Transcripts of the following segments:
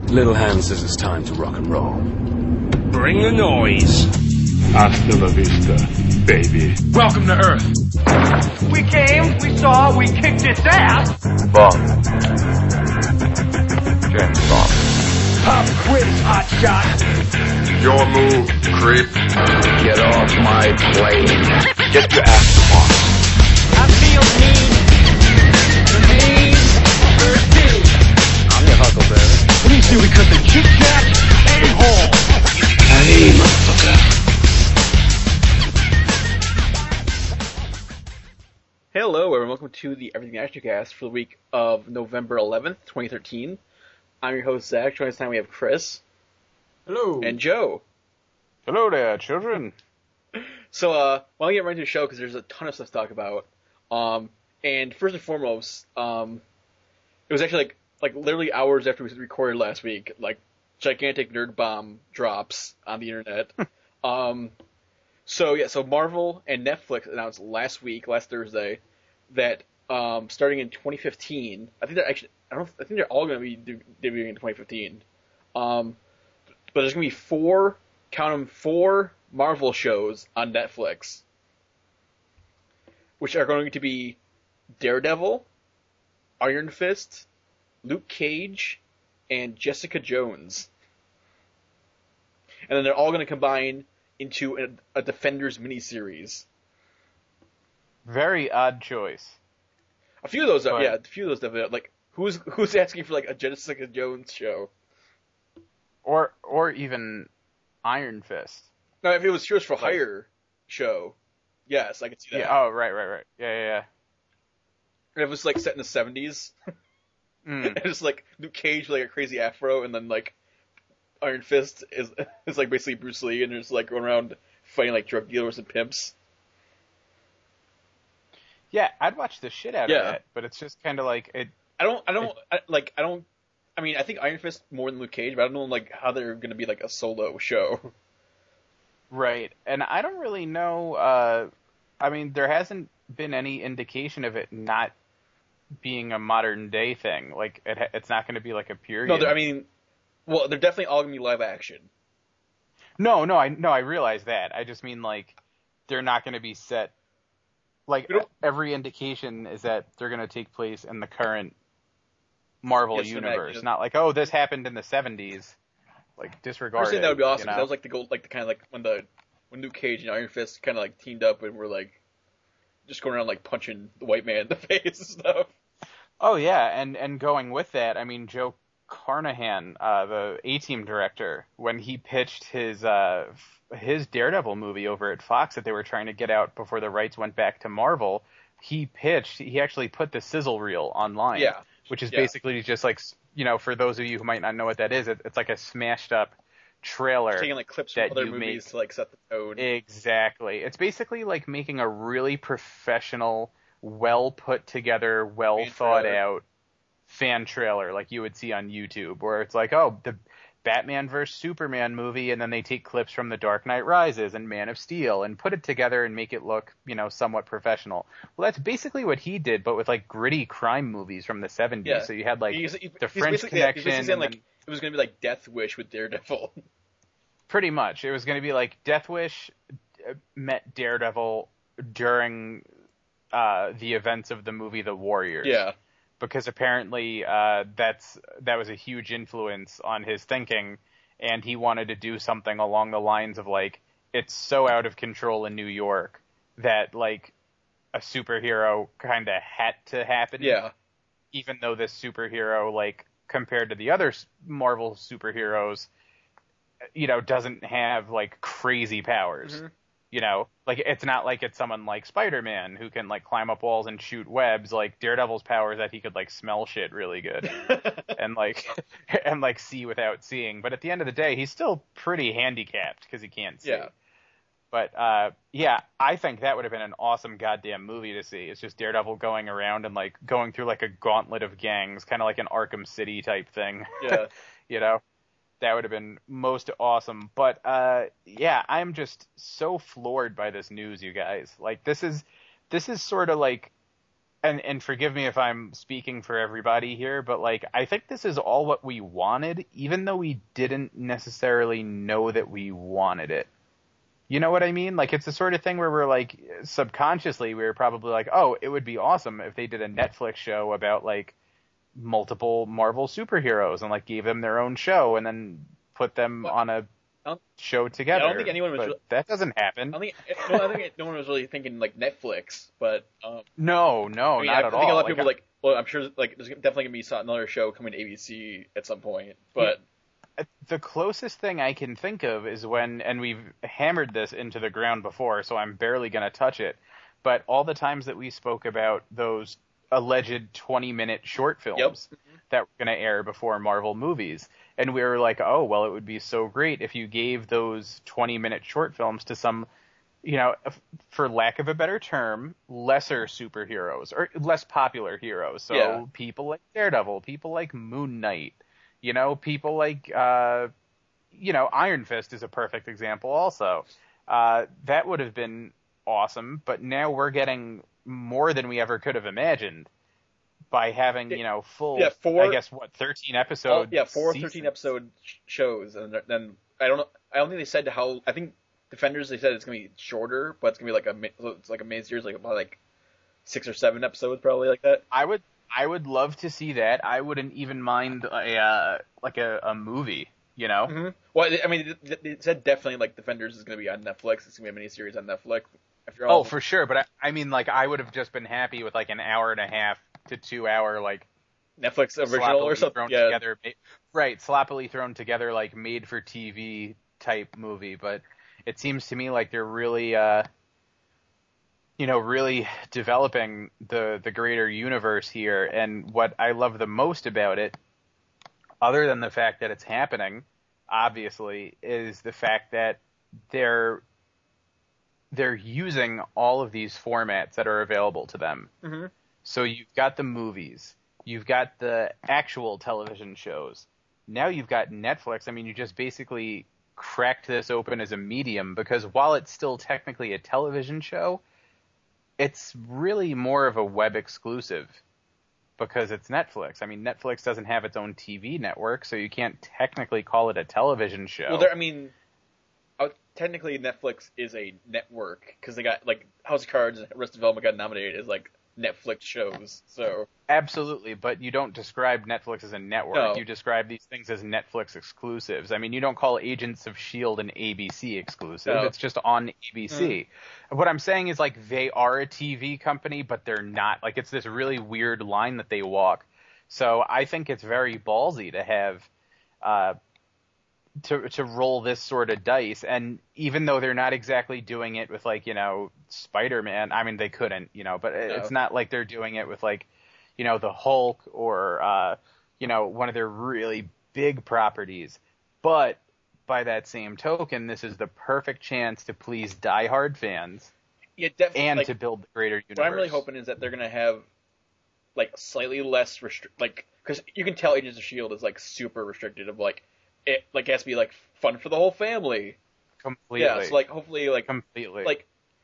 Little Hand says it's time to rock and roll. Bring the noise. Hasta la vista, baby. Welcome to Earth. We came, we saw, we kicked its ass. Bond. James Bond. Pop quiz, hot shot. Your move, creep. Get off my plane. Get your ass to Mars. I feel mean. The mean Earthy. I'm your Huckleberry. Let me see we cut the Kit Kat a-hole. Hey, motherfucker. Hello, everyone. Welcome to the Everything Action Cast for the week of November 11th, 2013. I'm your host, Zach. Joining us tonight we have Chris. Hello. And Joe. Hello there, children. So, why don't we get right into the show, because there's a ton of stuff to talk about. And first and foremost, it was actually like literally hours after we recorded last week, like gigantic nerd bomb drops on the internet. So Marvel and Netflix announced last Thursday, that starting in 2015, I think they're all going to be debuting in 2015. But there's going to be four Marvel shows on Netflix, which are going to be Daredevil, Iron Fist, Luke Cage, and Jessica Jones. And then they're all going to combine into a Defenders miniseries. Very odd choice. A few of those definitely. Like, who's asking for like a Jessica Jones show? Or even Iron Fist. No, if it was Heroes for Hire show, yes, I could see that. Yeah. Oh, right. Yeah. And it was like set in the 70s. And it's like Luke Cage with like a crazy afro, and then like Iron Fist is like basically Bruce Lee, and there's like going around fighting like drug dealers and pimps. Yeah, I'd watch the shit out of that, but it's just kind of like it. I mean, I think Iron Fist more than Luke Cage, but I don't know like how they're going to be like a solo show. Right, and I don't really know. I mean, there hasn't been any indication of it not being a modern day thing. Like it's not going to be like a period. No, they're definitely all going to be live action. No, I realize that. I just mean like they're not going to be set. Like every indication is that they're going to take place in the current Marvel universe, not like, oh, this happened in the 70s. Like disregard it. I that would be awesome. You know? That was like the kind of like when Luke Cage and Iron Fist kind of like teamed up and were like just going around like punching the white man in the face and stuff. Oh yeah, and going with that, I mean Joe Carnahan, the A-Team director, when he pitched his Daredevil movie over at Fox that they were trying to get out before the rights went back to Marvel, he actually put the sizzle reel online. Yeah. Which is basically just like, you know, for those of you who might not know what that is, it's like a smashed up trailer. Taking like clips from other movies to like set the tone. Exactly. It's basically like making a really professional, well put together, well thought out fan trailer like you would see on YouTube, where it's like, oh, the Batman vs. Superman movie, and then they take clips from The Dark Knight Rises and Man of Steel and put it together and make it look, you know, somewhat professional. Well, that's basically what he did, but with like gritty crime movies from the 70s. Yeah. So you had like the French Connection. It was going to be like Death Wish with Daredevil. Pretty much. It was going to be like Death Wish met Daredevil during the events of the movie The Warriors. Yeah. Because apparently that was a huge influence on his thinking, and he wanted to do something along the lines of like, it's so out of control in New York that like a superhero kind of had to happen. Yeah. Even though this superhero, like compared to the other Marvel superheroes, you know, doesn't have like crazy powers. Mm-hmm. You know, like it's not like it's someone like Spider-Man who can like climb up walls and shoot webs. Like Daredevil's power is that he could like smell shit really good and like see without seeing. But at the end of the day, he's still pretty handicapped because he can't see. Yeah. But I think that would have been an awesome goddamn movie to see. It's just Daredevil going around and like going through like a gauntlet of gangs, kind of like an Arkham City type thing. Yeah. You know. That would have been most awesome. But, I'm just so floored by this news, you guys. Like, this is sort of like and forgive me if I'm speaking for everybody here, but like I think this is all what we wanted, even though we didn't necessarily know that we wanted it. You know what I mean? Like, it's the sort of thing where we're like, subconsciously, we were probably like, oh, it would be awesome if they did a Netflix show about like multiple Marvel superheroes and like gave them their own show and then put them on a show together. I don't think anyone was. That doesn't happen. I think no one was really thinking like Netflix, but no, I mean, not at all. I think a lot of people were like, well, I'm sure like there's definitely gonna be another show coming to ABC at some point, but. The closest thing I can think of is when, and we've hammered this into the ground before, so I'm barely going to touch it, but all the times that we spoke about those alleged 20-minute short films that were going to air before Marvel movies, and we were like, oh, well, it would be so great if you gave those 20-minute short films to some, you know, for lack of a better term, lesser superheroes, or less popular heroes. So people like Daredevil, people like Moon Knight, you know, people like, you know, Iron Fist is a perfect example also. That would have been awesome, but now we're getting more than we ever could have imagined by having, you know, full, 13 episodes? 4 13-episode shows, and then I don't think they said how, I think Defenders, they said it's going to be shorter, but it's going to be like a mini-series, like about like 6 or 7 episodes, probably like that. I would love to see that. I wouldn't even mind a movie, you know? Mm-hmm. Well, I mean, they said definitely like Defenders is going to be on Netflix. It's going to be a miniseries on Netflix. For sure. But I mean, like, I would have just been happy with like an hour and a half to 2 hour, like, Netflix original or something. Together, right, sloppily thrown together, like, made for TV type movie. But it seems to me like they're really, you know, really developing the greater universe here. And what I love the most about it, other than the fact that it's happening, obviously, is the fact that they're using all of these formats that are available to them. Mm-hmm. So you've got the movies, you've got the actual television shows. Now you've got Netflix. I mean, you just basically cracked this open as a medium, because while it's still technically a television show, it's really more of a web exclusive because it's Netflix. I mean, Netflix doesn't have its own TV network, so you can't technically call it a television show. Well, technically Netflix is a network because they got, like, House of Cards and Arrested Development got nominated as, like, Netflix shows, so... Absolutely, but you don't describe Netflix as a network. No. You describe these things as Netflix exclusives. I mean, you don't call Agents of S.H.I.E.L.D. an ABC exclusive. No. It's just on ABC. What I'm saying is, like, they are a TV company, but they're not. Like, it's this really weird line that they walk. So I think it's very ballsy to have... to roll this sort of dice, and even though they're not exactly doing it with, like, you know, Spider-Man, I mean, they couldn't, you know, but it's not like they're doing it with, like, you know, the Hulk or, you know, one of their really big properties. But by that same token, this is the perfect chance to please diehard fans and like, to build the greater universe. What I'm really hoping is that they're going to have, like, slightly less like, because you can tell Agents of S.H.I.E.L.D. is, like, super restricted of, like, it, like, has to be, like, fun for the whole family. Completely. Yeah, so, like, hopefully, like... Completely. Like,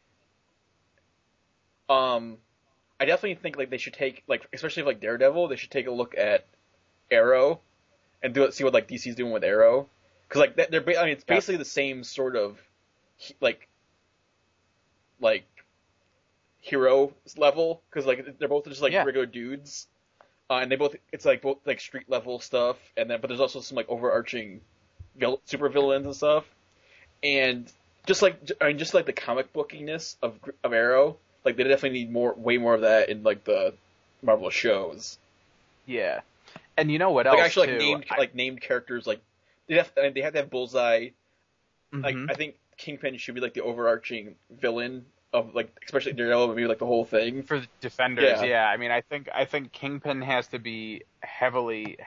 I definitely think, like, they should take, like, especially if, like, Daredevil, they should take a look at Arrow and see what, like, DC's doing with Arrow. Because, like, it's basically the same sort of, like, hero level. Because, like, they're both just, like, regular dudes. And it's like both like street level stuff, but there's also some like overarching super villains and stuff. And just like the comic bookiness of Arrow, like they definitely need way more of that in like the Marvel shows. Yeah, and you know what else? Like actually named characters, like they have to have Bullseye. Mm-hmm. Like I think Kingpin should be like the overarching villain of, like, especially Daredevil, maybe like the whole thing for the Defenders. Yeah. I mean, I think Kingpin has to be heavily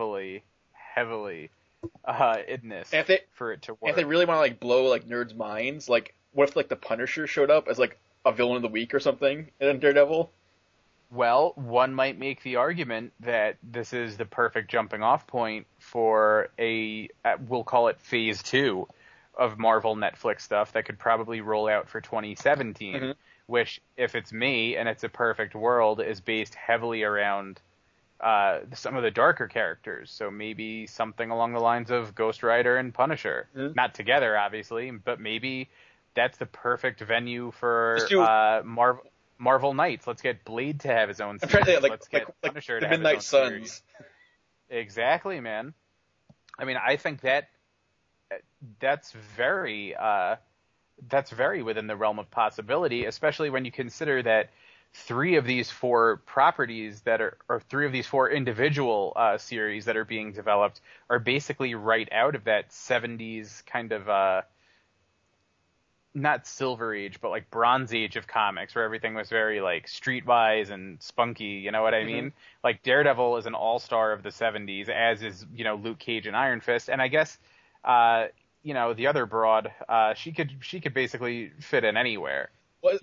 in this for it to work. If they really want to like blow like nerds' minds, like what if like the Punisher showed up as like a villain of the week or something in Daredevil? Well, one might make the argument that this is the perfect jumping off point for we'll call it Phase 2 of Marvel Netflix stuff that could probably roll out for 2017, which, if it's me and it's a perfect world, is based heavily around some of the darker characters. So maybe something along the lines of Ghost Rider and Punisher. Mm-hmm. Not together, obviously, but maybe that's the perfect venue for Marvel Knights. Let's get Blade to have his own series. Let's get Punisher to have his own Midnight Suns. series. Exactly, man. I mean, I think that's very within the realm of possibility, especially when you consider that three of these four properties or three of these four individual series that are being developed are basically right out of that 70s kind of not Silver Age, but like Bronze Age of comics, where everything was very like streetwise and spunky, you know what I mean? Like Daredevil is an all-star of the 70s, as is, Luke Cage and Iron Fist, and I guess the other broad, she could basically fit in anywhere. Well,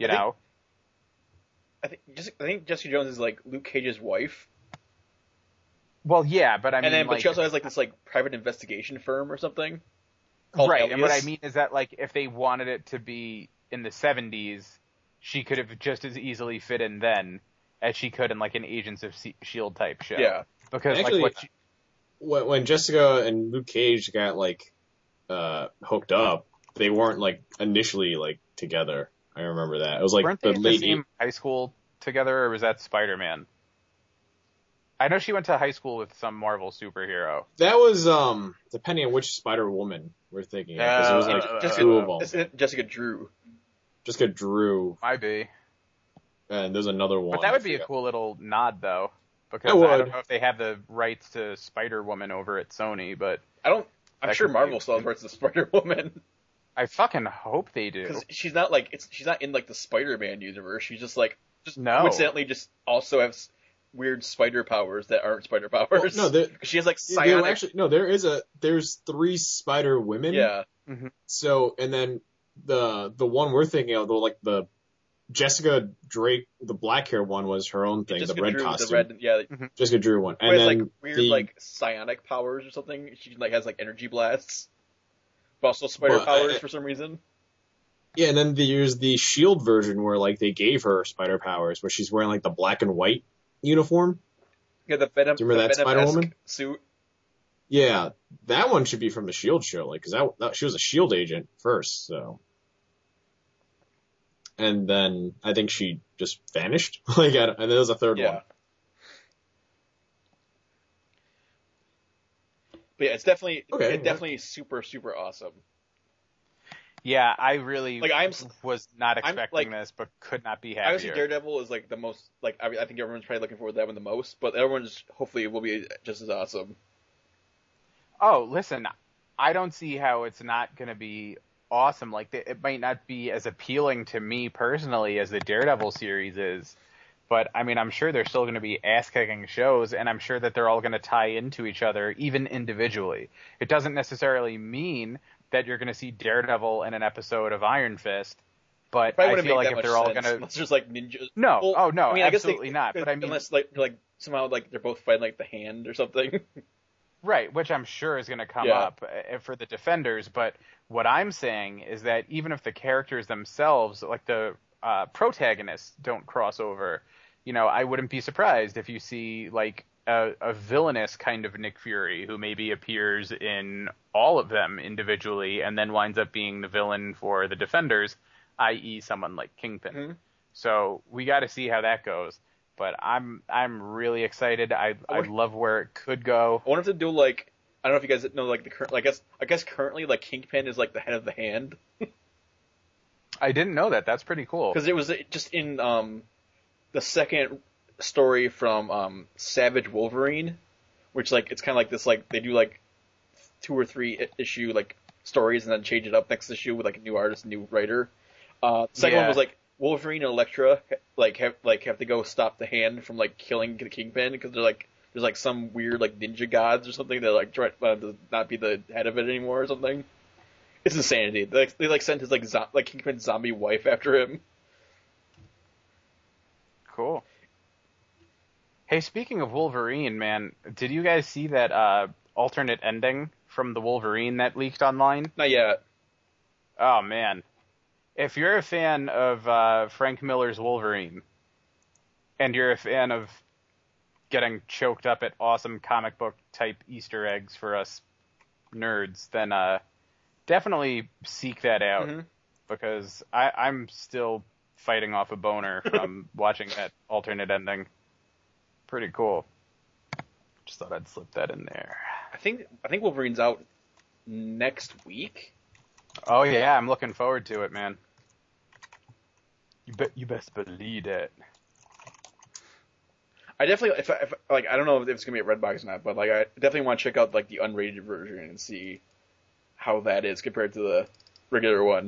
I think Jessica Jones is like Luke Cage's wife. Well, yeah, but but she also has like this like private investigation firm or something. Right, Alias. and what I mean is that like if they wanted it to be in the 70s, she could have just as easily fit in then as she could in like an Agents of S.H.I.E.L.D. type show. Yeah, because actually, when Jessica and Luke Cage got like hooked up, they weren't like initially like together. I remember that. It was like weren't they in the same high school together, or was that Spider-Man? I know she went to high school with some Marvel superhero. That was depending on which Spider-Woman we're thinking of, because it was like two of them. It's Jessica Drew. Jessica Drew. Might be. And there's another one. But that would be a cool little nod, though, because I don't know if they have the rights to Spider-Woman over at Sony, but I'm sure Marvel still has rights to Spider-Woman. I fucking hope they do. Because she's not in like the Spider-Man universe. She's just coincidentally just also has weird spider powers that aren't spider powers. Well, no, she has like psionic. There's three Spider Women. Yeah. Mm-hmm. So and then the one we're thinking of, the Jessica Drake, the black hair one was her own thing, Jessica the red Drew, costume. Mm-hmm. Jessica Drew one, and has then like weird like psionic powers or something. She like has like energy blasts, but also spider powers for some reason. Yeah, and then there's the S.H.I.E.L.D. version where like they gave her spider powers, where she's wearing like the black and white uniform. Yeah, the Venom. Do you remember that Spider-Woman suit? Yeah, that one should be from the S.H.I.E.L.D. show, like, because that she was a S.H.I.E.L.D. agent first, so. And then I think she just vanished. And there was a third one. But yeah, it's definitely super, super awesome. Yeah, I really was not expecting this, but could not be happier. Obviously, Daredevil is like the most, like, I think everyone's probably looking forward to that one the most, but everyone's hopefully will be just as awesome. Oh, listen, I don't see how it's not going to be awesome. Like, it might not be as appealing to me personally as the Daredevil series is, but I mean, I'm sure they're still going to be ass-kicking shows, and I'm sure that they're all going to tie into each other, even individually. It doesn't necessarily mean that you're going to see Daredevil in an episode of Iron Fist, but I feel like if they're all going to... Unless there's like ninjas... No, I mean, absolutely not. But I mean... Unless like somehow like they're both fighting like the Hand or something. Right, which I'm sure is going to come up for the Defenders, but what I'm saying is that even if the characters themselves, like the protagonists, don't cross over, I wouldn't be surprised if you see like a villainous kind of Nick Fury who maybe appears in all of them individually and then winds up being the villain for the Defenders, i.e. someone like Kingpin. Mm-hmm. So we got to see how that goes. But I'm really excited. I love where it could go. I wonder if they do like, I don't know if you guys know like the current, I guess currently like Kingpin is like the head of the Hand. I didn't know that. That's pretty cool. Because it was just in the second story from Savage Wolverine, which like it's kind of like this, like they do like 2 or 3 issue like stories and then change it up next issue with like a new artist, new writer. The second one was like Wolverine and Elektra have to go stop the Hand from like killing the Kingpin because there's like some weird like ninja gods or something that like try to not be the head of it anymore or something. It's insanity. They sent his like Kingpin's zombie wife after him. Cool. Hey, speaking of Wolverine, man, did you guys see that alternate ending from the Wolverine that leaked online? Not yet. Oh man, if you're a fan of Frank Miller's Wolverine, and you're a fan of getting choked up at awesome comic book type Easter eggs for us nerds, then definitely seek that out, because I'm still fighting off a boner from watching that alternate ending. Pretty cool. Just thought I'd slip that in there. I think Wolverine's out next week. Oh yeah, I'm looking forward to it, man. You best believe it. I definitely, if I don't know if it's gonna be at Redbox or not, but like I definitely want to check out like the unrated version and see how that is compared to the regular one.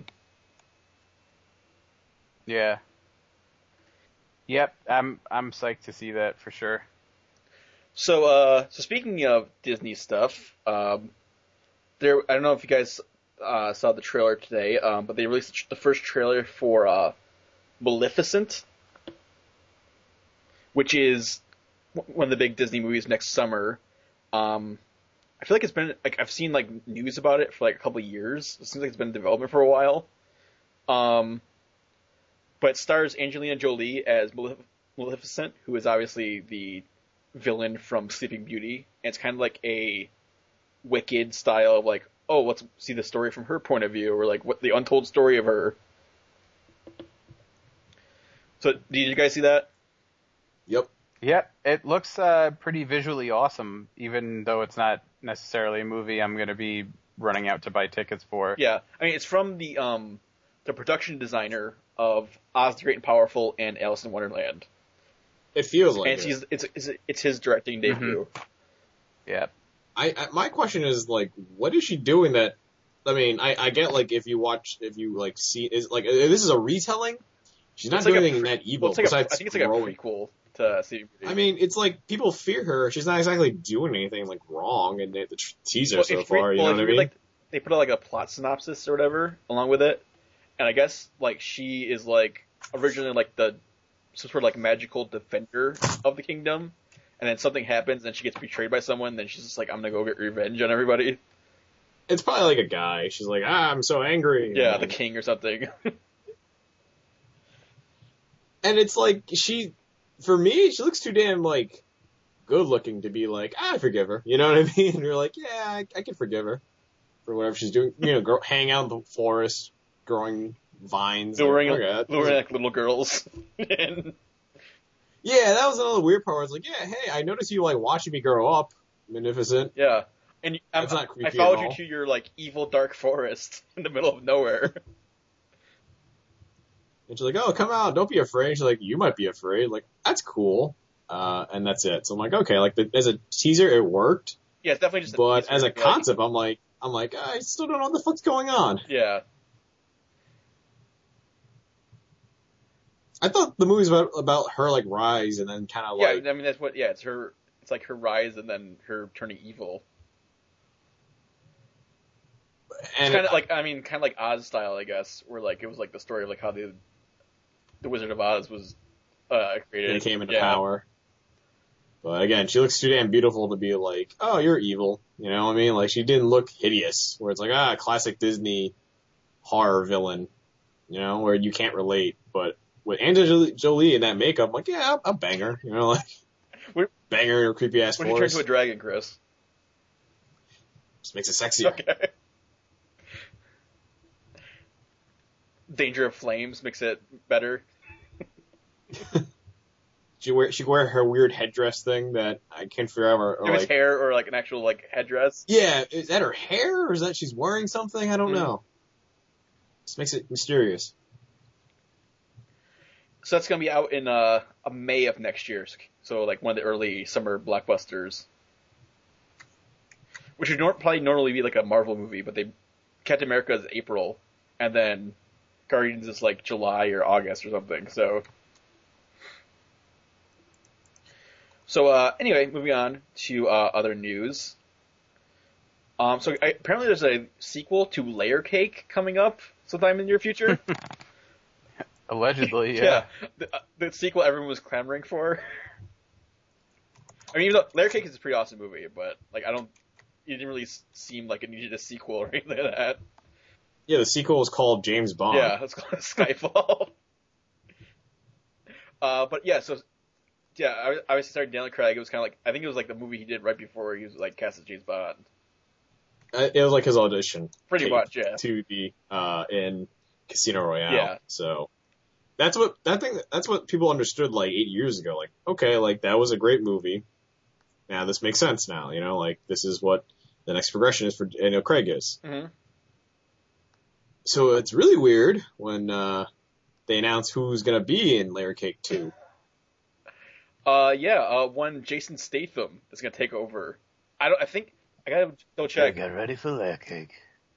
Yeah. Yep, I'm psyched to see that for sure. So speaking of Disney stuff, I don't know if you guys saw the trailer today, but they released the first trailer for Maleficent, which is one of the big Disney movies next summer. I feel like it's been like I've seen like news about it for like a couple of years. It seems like it's been in development for a while. But it stars Angelina Jolie as Maleficent, who is obviously the villain from Sleeping Beauty. And it's kind of like a Wicked style of like, oh, let's see the story from her point of view, or like what the untold story of her. So, did you guys see that? Yep. Yep, it looks pretty visually awesome, even though it's not necessarily a movie I'm going to be running out to buy tickets for. Yeah, I mean, it's from the production designer of Oz the Great and Powerful and Alice in Wonderland. It feels like and it's his directing debut. Yeah. My question is, like, what is she doing that, I mean, I get, like, if you see, is, like, this is a retelling? She's not doing anything that evil. I think it's like a prequel to Sleeping Beauty. I mean, it's like, people fear her. She's not exactly doing anything, like, wrong in the teaser so far, you know what I mean? Like, they put, like, a plot synopsis or whatever along with it, and I guess, like, she is, like, originally, like, some sort of, like, magical defender of the kingdom, and then something happens and she gets betrayed by someone, then she's just like, I'm gonna go get revenge on everybody. It's probably like a guy. She's like, I'm so angry. Yeah, the king or something. And it's like, for me, she looks too damn, like, good looking to be like, I forgive her. You know what I mean? And you're like, yeah, I can forgive her for whatever she's doing. You know, hang out in the forest, growing vines. Luring like little girls. Yeah, that was another weird part where it's like, yeah, hey, I noticed you, like, watching me grow up, Magnificent. Yeah. And That's not creepy I followed at all. you to your, like, evil dark forest in the middle of nowhere. And she's like, oh, come out, don't be afraid. She's like, you might be afraid. Like, that's cool. And that's it. So I'm like, okay, like, as a teaser, it worked. Yeah, it's definitely just a But teaser, as a like, concept, I'm like, I still don't know what the fuck's going on. Yeah. I thought the movie's about her, like, rise and then kind of like... Yeah, I mean, that's what, yeah, it's like her rise and then her turning evil. And Kind of like Oz style, I guess, where, like, it was, like, the story of, like, how the Wizard of Oz was created. it came into power. But again, she looks too damn beautiful to be like, oh, you're evil. You know what I mean? Like, she didn't look hideous, where it's like, classic Disney horror villain, you know, where you can't relate, but... With Angelina Jolie in that makeup, I'm like, yeah, I'll bang her. You know, like, bang her in her creepy ass When forest. she turns into a dragon, Chris. Just makes it sexier. Okay. Danger of Flames makes it better. She wear her weird headdress thing that I can't figure out. Or If it's like, hair or like an actual like headdress. yeah, is that her hair or is that she's wearing something? I don't know. Just makes it mysterious. So that's going to be out in May of next year. So like one of the early summer blockbusters. Which would probably normally be like a Marvel movie, but Captain America is April, and then Guardians is like July or August or something. So anyway, moving on to other news. Apparently there's a sequel to Layer Cake coming up sometime in the near future. Allegedly, yeah. The sequel everyone was clamoring for. I mean, even though Layer Cake is a pretty awesome movie, but like it didn't really seem like it needed a sequel or anything like that. Yeah, the sequel was called James Bond. Yeah, it's called Skyfall. But yeah, so yeah, I was starting Daniel Craig. It was kind of like I think it was like the movie he did right before he was like cast as James Bond. It was like his audition. Pretty tape much, yeah. To be in Casino Royale. Yeah. So that's what people understood like 8 years ago. Like, okay, like that was a great movie. Now this makes sense now. You know, like this is what the next progression is for Daniel Craig is. Mm-hmm. So it's really weird when they announce who's gonna be in Layer Cake 2. One Jason Statham is gonna take over. I think I gotta double check. Get ready for layer cake.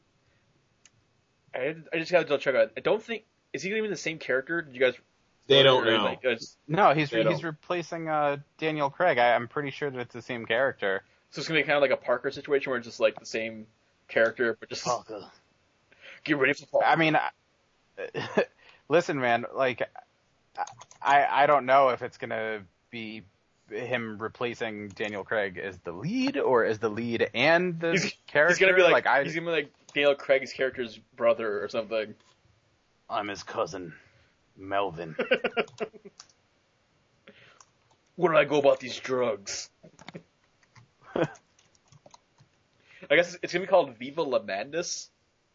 I just gotta double check. I don't think is he gonna be the same character? Did you guys? They don't know. Like, No, he's They don't. replacing Daniel Craig. I'm pretty sure that it's the same character. so it's gonna be kind of like a Parker situation where it's just like the same character, but just Parker. get ready for Parker. I mean, listen, man. Like, I don't know if it's gonna be him replacing Daniel Craig as the lead or as the lead and the character. He's gonna be like, I, he's gonna be like Daniel Craig's character's brother or something. I'm his cousin, Melvin. What do I go about these drugs? I guess it's gonna be called Viva La Madness.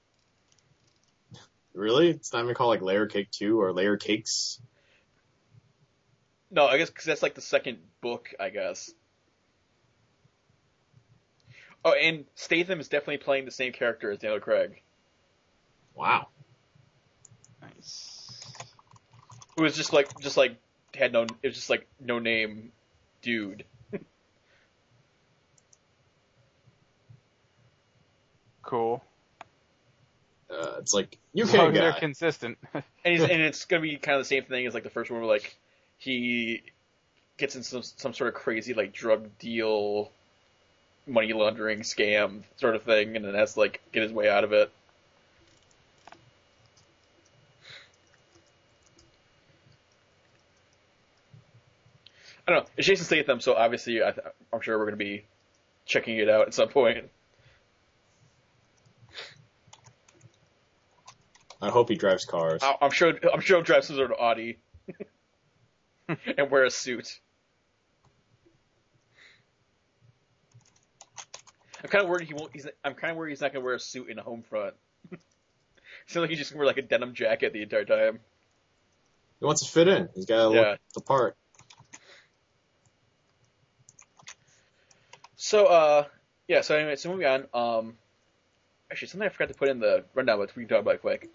Really? It's not even called like Layer Cake 2 or Layer Cakes? No, I guess because that's like the second book, I guess. Oh, and Statham is definitely playing the same character as Daniel Craig, Wow. nice. who was just like had no, it was just like no name dude. Cool. It's like, UK As long as they're guy. consistent. And it's gonna be kind of the same thing as like the first one, where like he gets in some sort of crazy like drug deal, money laundering scam sort of thing, and then has to like get his way out of it. I don't know. It's Jason Statham, so obviously I'm sure we're gonna be checking it out at some point. I hope he drives cars. I'm sure he'll drive some sort of Audi and wear a suit. I'm kind of worried I'm kind of worried he's not gonna wear a suit in Homefront. Seems like he's just gonna wear like a denim jacket the entire time. He wants to fit in. He's got to look the part. So so anyway, so moving on. Actually, something I forgot to put in the rundown, but we can talk about it quick.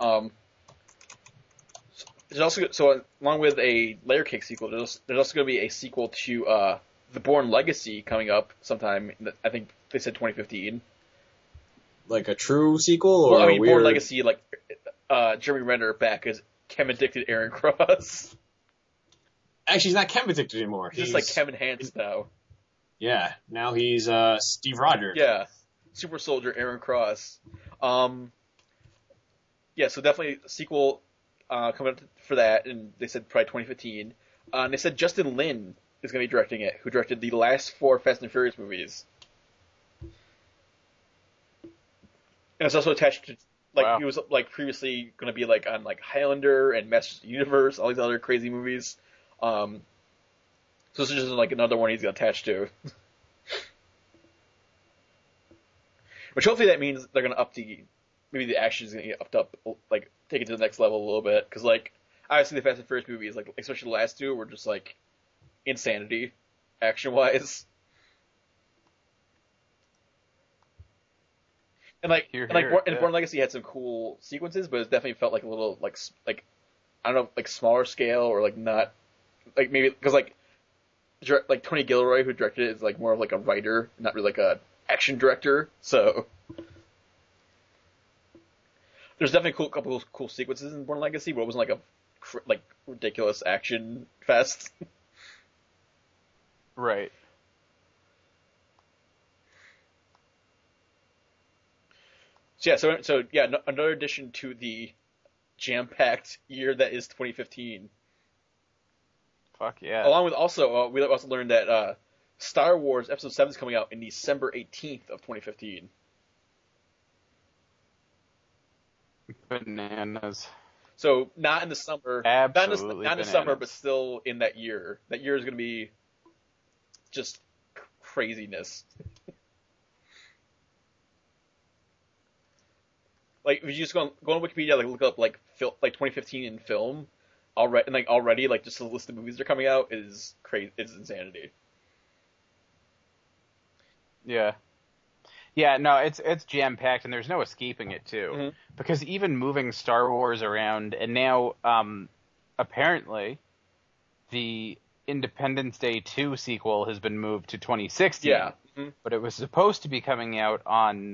There's also along with a Layer Cake sequel, there's also going to be a sequel to The Bourne Legacy coming up sometime. I think they said 2015. Like a true sequel or Well, I mean, a weird... Bourne Legacy, like Jeremy Renner back as chem addicted Aaron Cross. Actually, he's not chem addicted anymore. He's just like chem enhanced now. Yeah, now he's Steve Rogers. Yeah, super soldier Aaron Cross. So definitely a sequel coming up for that, and they said probably 2015. And they said Justin Lin is going to be directing it, who directed the last 4 Fast and Furious movies. And it's also attached to, like, Wow. he was like previously going to be like on like Highlander and Masters of the Universe, all these other crazy movies. So this is just like another one he's attached to. Which hopefully that means they're going to maybe the action is going to get upped up, like take it to the next level a little bit. Because like obviously the Fast and Furious movies, like especially the last 2, were just like insanity, action wise. And like Hear, and like hear, Bourne, and yeah. Bourne Legacy had some cool sequences, but it definitely felt like a little like I don't know, like smaller scale, or like not like maybe because like Tony Gilroy, who directed it, is like more of like a writer, not really like a action director. So there's definitely a couple cool sequences in Bourne Legacy, but it wasn't like a ridiculous action fest. Right. So another addition to the jam-packed year that is 2015. Fuck yeah. Along with we also learned that Star Wars Episode 7 is coming out in December 18th of 2015. bananas. So not in the summer, Absolutely not in the summer, bananas. but still in that year. That year is going to be just craziness. Like if you just go on Wikipedia, like look up like 2015 in film, already like just the list of movies that are coming out is crazy. It's insanity. Yeah. Yeah, no, it's jam packed, and there's no escaping it too. Mm-hmm. Because even moving Star Wars around, and now apparently the Independence Day 2 sequel has been moved to 2016. Yeah, mm-hmm. But it was supposed to be coming out on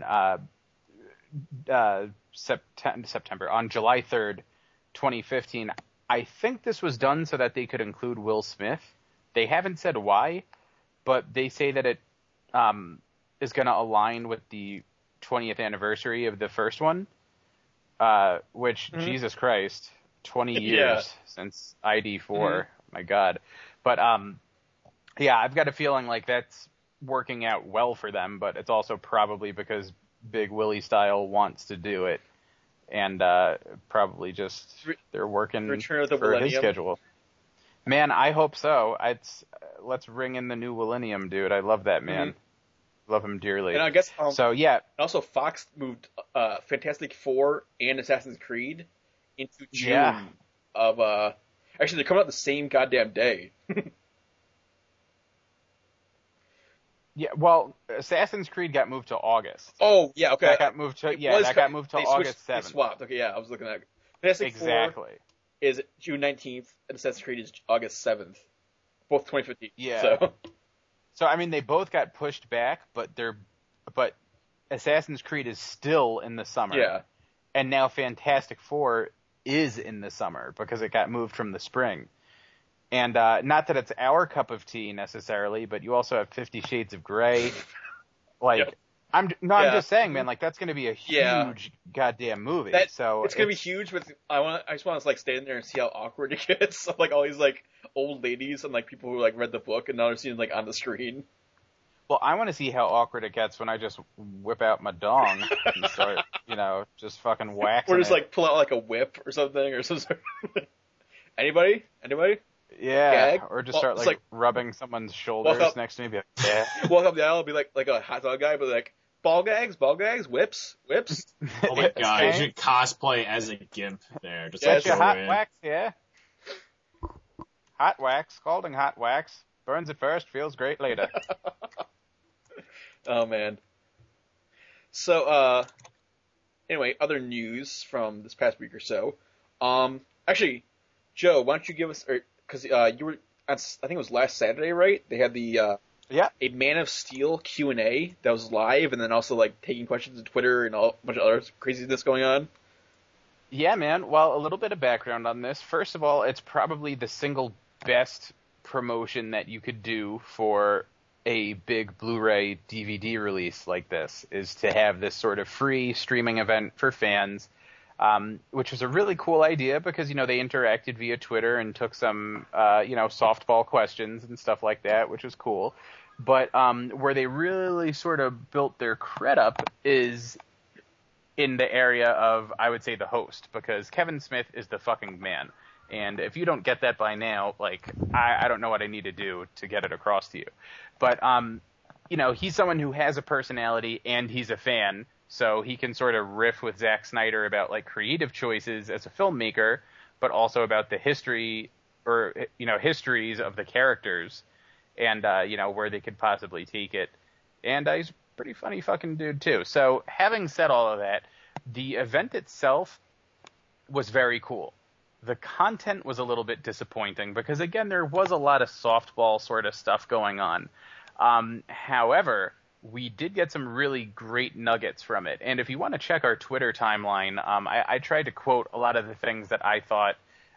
September, on July 3rd, 2015. I think this was done so that they could include Will Smith. They haven't said why, but they say that it is going to align with the 20th anniversary of the first one, which, Jesus Christ, 20 years since ID4. My God. But, yeah, I've got a feeling like that's working out well for them, but it's also probably because Big Willie Style wants to do it, and probably just they're working for his schedule. Man, I hope so. Let's ring in the new Millennium, dude. I love that man. Love him dearly. And I guess so. Yeah. Also, Fox moved Fantastic Four and Assassin's Creed into June of. Actually, they're coming out the same goddamn day. Yeah, well, Assassin's Creed got moved to August. Oh, yeah, okay. That got moved to August 7th. They swapped. Okay, yeah, I was looking at it. Fantastic Four is June 19th, and Assassin's Creed is August 7th. Both 2015. Yeah. So I mean, they both got pushed back, but Assassin's Creed is still in the summer. Yeah. And now Fantastic Four is in the summer because it got moved from the spring. And not that it's our cup of tea necessarily, but you also have 50 Shades of Grey. Like, I'm just saying, man. Like, that's going to be a huge goddamn movie. So it's going to be huge. I just want to like stand there and see how awkward it gets. Like all these like old ladies and like people who like read the book and now they're seeing like on the screen. Well, I want to see how awkward it gets when I just whip out my dong and start, just fucking waxing. Or just like pull out like a whip or something or some sort of... Anybody? Yeah, Gag? or just start like rubbing someone's shoulders next to me. Be like, yeah. Walk up the aisle, be like a hot dog guy, but like ball gags, whips. Oh my god, you should cosplay as a gimp there. Just get your hot wax, yeah. Hot wax, scalding hot wax, burns at first, feels great later. Oh man. So anyway, other news from this past week or so. Actually, Joe, why don't you give us, because you were, I think it was last Saturday, right? They had the a Man of Steel Q&A that was live, and then also like taking questions on Twitter and a bunch of other craziness going on. Yeah, man. Well, a little bit of background on this. First of all, it's probably the single best promotion that you could do for a big Blu-ray DVD release like this, is to have this sort of free streaming event for fans. Which was a really cool idea because, they interacted via Twitter and took some, softball questions and stuff like that, which was cool. But where they really sort of built their cred up is in the area of, I would say, the host, because Kevin Smith is the fucking man. And if you don't get that by now, like, I don't know what I need to do to get it across to you. But, he's someone who has a personality and he's a fan. So he can sort of riff with Zack Snyder about like creative choices as a filmmaker, but also about the history or, histories of the characters and, where they could possibly take it. And he's a pretty funny fucking dude too. So having said all of that, the event itself was very cool. The content was a little bit disappointing because, again, there was a lot of softball sort of stuff going on. However, we did get some really great nuggets from it. And if you want to check our Twitter timeline, I tried to quote a lot of the things that I thought,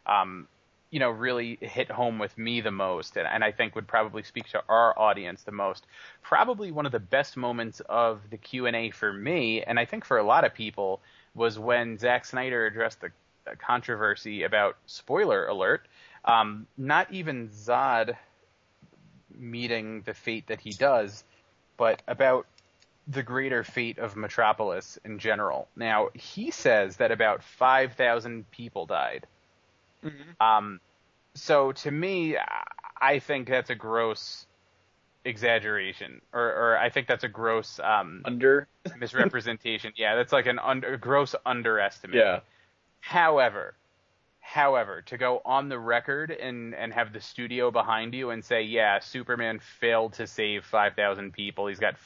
really hit home with me the most, and I think would probably speak to our audience the most. Probably one of the best moments of the Q&A for me, and I think for a lot of people, was when Zack Snyder addressed the controversy about, spoiler alert, not even Zod meeting the fate that he does, but about the greater fate of Metropolis in general. Now, he says that about 5,000 people died. Mm-hmm. So to me, I think that's a gross exaggeration, or I think that's a gross misrepresentation. Yeah, that's like a gross underestimate. Yeah. However, to go on the record and have the studio behind you and say, yeah, Superman failed to save 5,000 people. He's got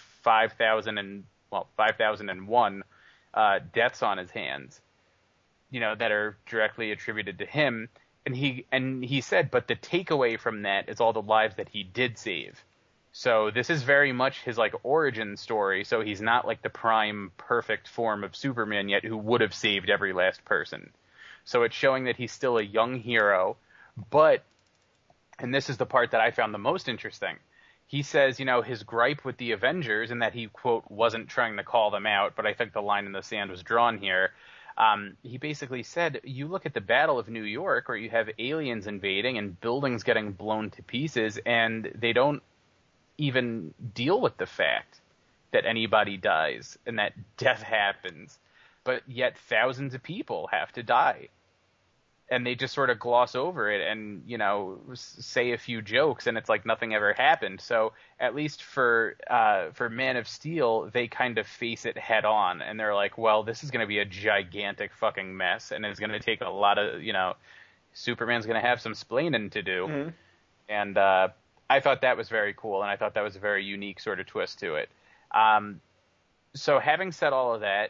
5,001 deaths on his hands, that are directly attributed to him. And he said, but the takeaway from that is all the lives that he did save. So this is very much his origin story. So he's not like the prime perfect form of Superman yet who would have saved every last person. So it's showing that he's still a young hero, but, and this is the part that I found the most interesting, he says, his gripe with the Avengers, and that he, quote, wasn't trying to call them out, but I think the line in the sand was drawn here. He basically said, you look at the Battle of New York, where you have aliens invading and buildings getting blown to pieces, and they don't even deal with the fact that anybody dies and that death happens. But yet thousands of people have to die. And they just sort of gloss over it and, say a few jokes, and it's like nothing ever happened. So at least for Man of Steel, they kind of face it head on. And they're like, well, this is going to be a gigantic fucking mess. And it's going to take a lot of, Superman's going to have some splaining to do. Mm-hmm. And I thought that was very cool. And I thought that was a very unique sort of twist to it. So having said all of that,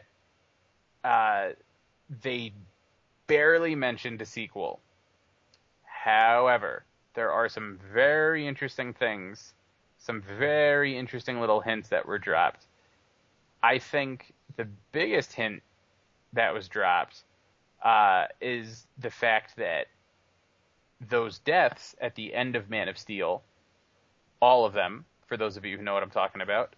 they barely mentioned a sequel. However, there are some very interesting things, some very interesting little hints that were dropped. I think the biggest hint that was dropped is the fact that those deaths at the end of Man of Steel, all of them, for those of you who know what I'm talking about,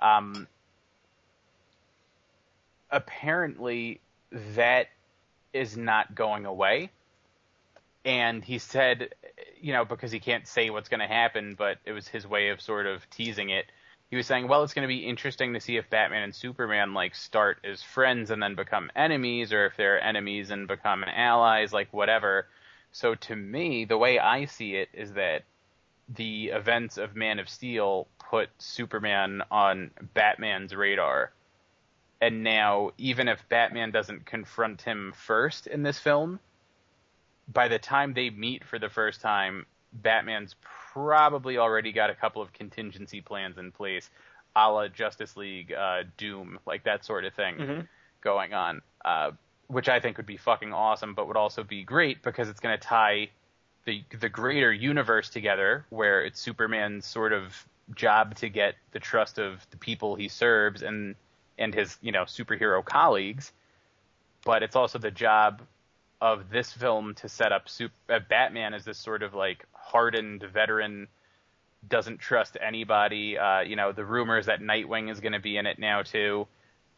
apparently that is not going away. And he said, because he can't say what's going to happen, but it was his way of sort of teasing it. He was saying, well, it's going to be interesting to see if Batman and Superman start as friends and then become enemies, or if they're enemies and become allies, whatever. So to me, the way I see it is that the events of Man of Steel put Superman on Batman's radar. And now, even if Batman doesn't confront him first in this film, by the time they meet for the first time, Batman's probably already got a couple of contingency plans in place, a la Justice League, Doom, that sort of thing going on, which I think would be fucking awesome, but would also be great because it's going to tie the greater universe together, where it's Superman's sort of job to get the trust of the people he serves and his, superhero colleagues, but it's also the job of this film to set up Batman as this sort of hardened veteran, doesn't trust anybody. The rumors that Nightwing is going to be in it now too.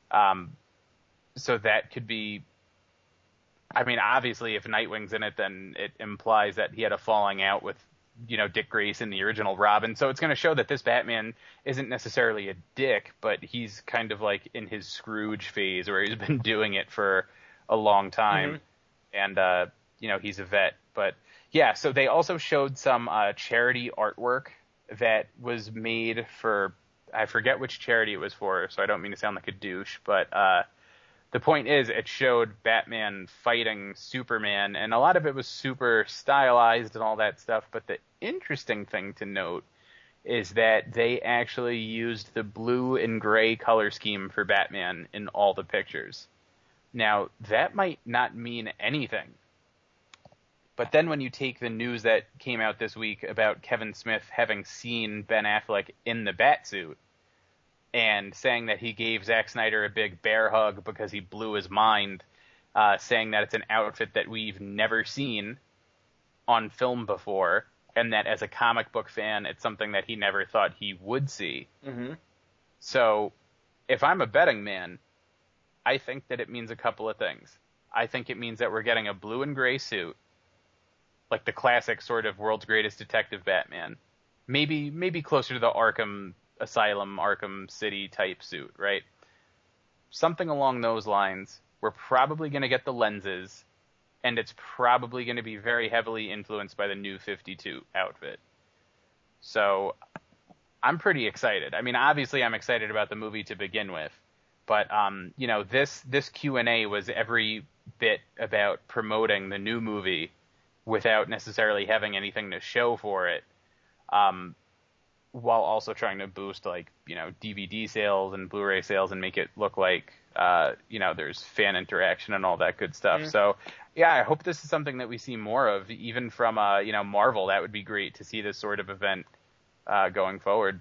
So that could be, obviously if Nightwing's in it, then it implies that he had a falling out with Dick Grayson, the original Robin. So it's going to show that this Batman isn't necessarily a dick, but he's kind of in his Scrooge phase where he's been doing it for a long time. And, he's a vet. But yeah, so they also showed some charity artwork that was made for, I forget which charity it was for, so I don't mean to sound like a douche, but the point is, it showed Batman fighting Superman, and a lot of it was super stylized and all that stuff, but the interesting thing to note is that they actually used the blue and gray color scheme for Batman in all the pictures. Now, that might not mean anything, but then when you take the news that came out this week about Kevin Smith having seen Ben Affleck in the Batsuit, and saying that he gave Zack Snyder a big bear hug because he blew his mind, saying that it's an outfit that we've never seen on film before, and that as a comic book fan, it's something that he never thought he would see. Mm-hmm. So, if I'm a betting man, I think that it means a couple of things. I think it means that we're getting a blue and gray suit, the classic sort of world's greatest detective Batman. Maybe closer to the Arkham Asylum, Arkham City type suit, right? Something along those lines. We're probably going to get the lenses, and it's probably going to be very heavily influenced by the New 52 outfit. So I'm pretty excited. I mean, obviously I'm excited about the movie to begin with, but this Q&A was every bit about promoting the new movie without necessarily having anything to show for it, while also trying to boost DVD sales and Blu-ray sales and make it look like there's fan interaction and all that good stuff. Yeah. So yeah, I hope this is something that we see more of, even from Marvel. That would be great to see this sort of event going forward.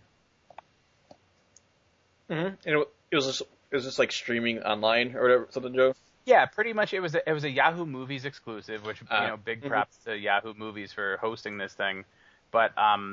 Mm-hmm. And it was just like streaming online or whatever, something, Joe? Yeah, pretty much. It was a Yahoo Movies exclusive, which big props to Yahoo Movies for hosting this thing. But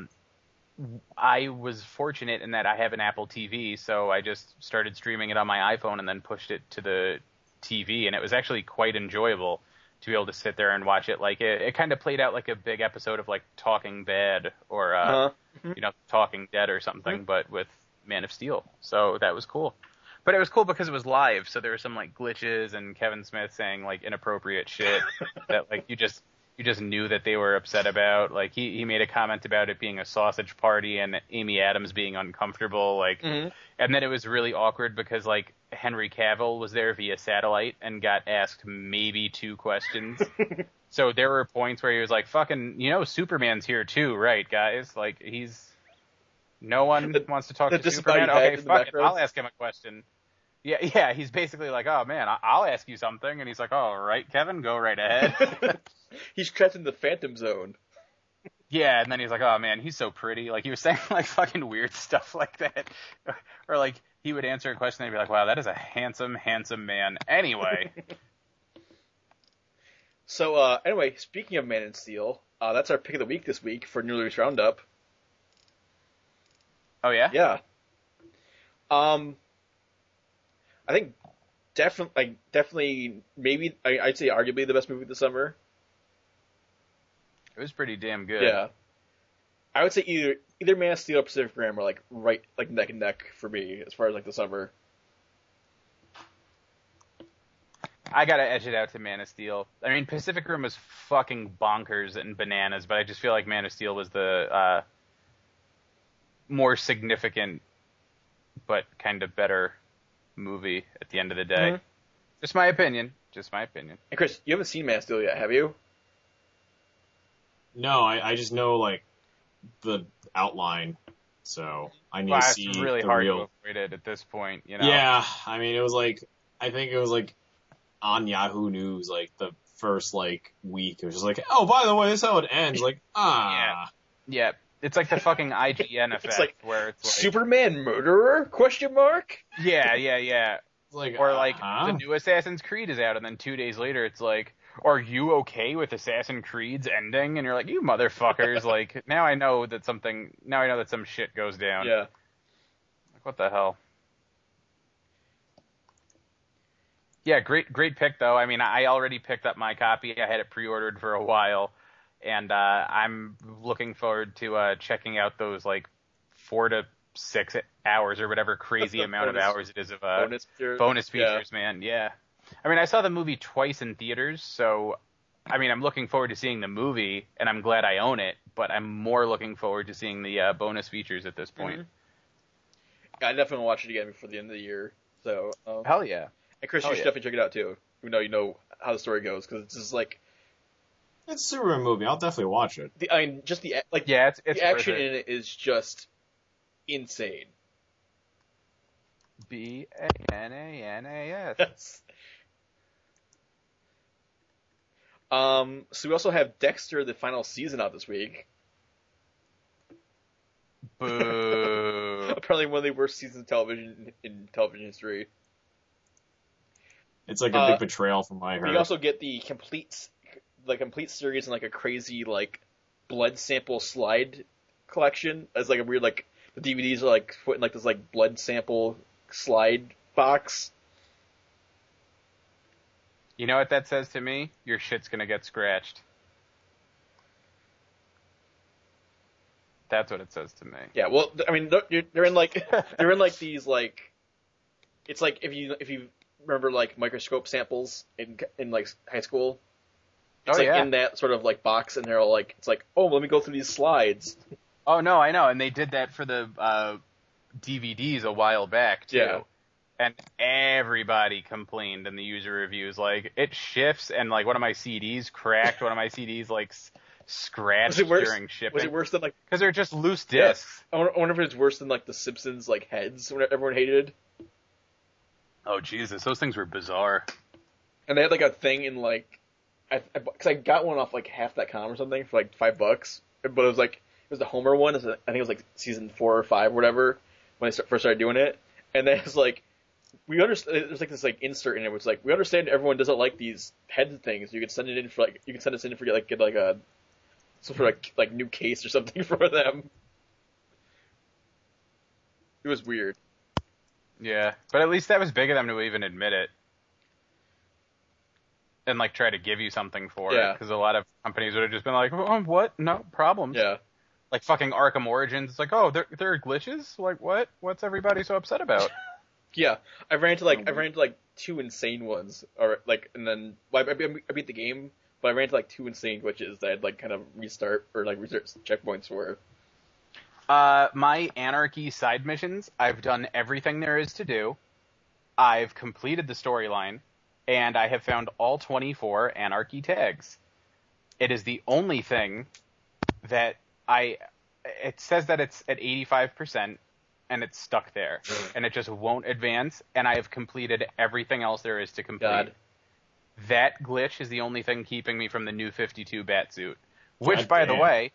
I was fortunate in that I have an Apple TV, so I just started streaming it on my iPhone and then pushed it to the TV, and it was actually quite enjoyable to be able to sit there and watch it. Like it kind of played out like a big episode of like Talking Bad or Talking Dead or something, but with Man of Steel. So that was cool. But it was cool because it was live, so there were some like glitches and Kevin Smith saying like inappropriate shit that like you just knew that they were upset about. Like he made a comment about it being a sausage party and Amy Adams being uncomfortable. And then it was really awkward because like Henry Cavill was there via satellite and got asked maybe 2 questions. So there were points where he was like, "Fucking, Superman's here too, right, guys? Like no one wants to talk to Superman. Okay, fuck it, I'll ask him a question." Yeah, he's basically like, "Oh man, I'll ask you something," and he's like, "Oh, right, Kevin, go right ahead." He's trapped in the Phantom Zone. Yeah, and then he's like, "Oh man, he's so pretty." Like he was saying like fucking weird stuff like that, or like he would answer a question and he'd be like, "Wow, that is a handsome, handsome man." Anyway. So anyway, speaking of Man of Steel, that's our pick of the week this week for New Release Roundup. Oh yeah. Yeah. I think definitely, maybe I'd say arguably the best movie of the summer. It was pretty damn good. Yeah. I would say either Man of Steel or Pacific Rim are like right like neck and neck for me as far as like the summer. I gotta edge it out to Man of Steel. I mean, Pacific Rim was fucking bonkers and bananas, but I just feel like Man of Steel was the more significant but kind of better movie at the end of the day. Mm-hmm. Just my opinion. And Chris, you haven't seen Man of Steel yet, have you? No, I just know like the outline, so I need to see it's really the hard real. to avoid it at this point, Yeah, I mean, I think it was like on Yahoo News like the first like week. It was just like, oh, by the way, this is how it ends. Like, Yeah. It's like the fucking IGN effect, It's like, where it's like Superman murderer? Question mark? Yeah. It's like, Or like the new Assassin's Creed is out, and then 2 days later it's like, are you okay with Assassin's Creed's ending? And you're like, you motherfuckers! Like now I know that some shit goes down. Yeah. Like what the hell? Yeah, great pick though. I mean, I already picked up my copy. I had it pre-ordered for a while, and I'm looking forward to checking out those like 4 to 6 hours or whatever crazy amount of hours it is of bonus features, man. Yeah. I mean, I saw the movie twice in theaters, so I mean, I'm looking forward to seeing the movie, and I'm glad I own it, but I'm more looking forward to seeing the bonus features at this point. Mm-hmm. I definitely want to watch it again before the end of the year. So hell yeah. And Chris, you should definitely check it out too, even though you know how the story goes, because it's just like it's a Superman movie. I'll definitely watch it. the action in it is just insane. BANANAS. So we also have Dexter, the final season, out this week. Boo. Apparently one of the worst seasons of television in television history. It's like a big betrayal from what I heard. You also get the complete series and like a crazy like blood sample slide collection as like a weird like the DVDs are like put in like this like blood sample slide box. You know what that says to me? Your shit's gonna get scratched. That's what it says to me. Yeah, well, I mean, they're in like these like, it's like if you remember like microscope samples in like high school. It's in that sort of like box, and they're all like, it's like, oh, let me go through these slides. Oh no, I know, and they did that for the DVDs a while back too. Yeah. And everybody complained in the user reviews, like, it shifts, and like one of my CDs cracked, one of my CDs like scratched during shipping. Was it worse than like? Because they're just loose discs. Yeah. I wonder if it's worse than like the Simpsons like heads when everyone hated. Oh Jesus, those things were bizarre. And they had like a thing in like, because I got one off like half.com or something for like $5, but it was the Homer one. I think it was like season 4 or 5 or whatever when I first started doing it. And then it's like, we understand. There's like this like insert in it, which is like, we understand everyone doesn't like these head things. You can send it in for like, you can send us in for get like a some sort of like new case or something for them. It was weird. Yeah, but at least that was big of them to even admit it. And like try to give you something for it, because a lot of companies would have just been like, "Oh, what? No problems." Yeah. Like fucking Arkham Origins, it's like, "Oh, there are glitches? Like what? What's everybody so upset about?" Yeah, I ran into like 2 insane ones, or like, and then I beat the game, but I ran into like 2 insane glitches that I'd like kind of restart checkpoints for. My Anarchy side missions, I've done everything there is to do. I've completed the storyline. And I have found all 24 Anarchy tags. It is the only thing that it says that it's at 85%, and it's stuck there. And it just won't advance, and I have completed everything else there is to complete. God. That glitch is the only thing keeping me from the new 52 Batsuit. Which, by the way,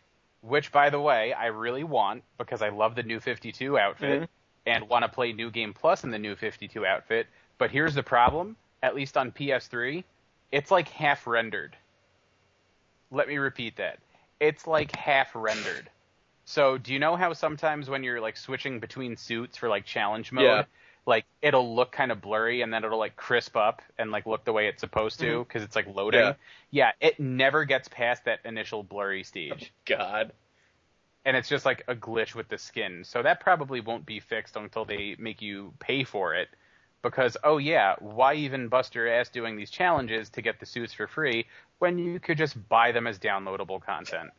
I really want, because I love the new 52 outfit, and want to play New Game Plus in the new 52 outfit. But here's the problem. At least on PS3, it's like half rendered. Let me repeat that. It's like half rendered. So do you know how sometimes when you're like switching between suits for like challenge mode, like it'll look kind of blurry and then it'll like crisp up and like look the way it's supposed to because it's like loading? Yeah, it never gets past that initial blurry stage. Oh, God. And it's just like a glitch with the skin. So that probably won't be fixed until they make you pay for it. Because, why even bust your ass doing these challenges to get the suits for free when you could just buy them as downloadable content?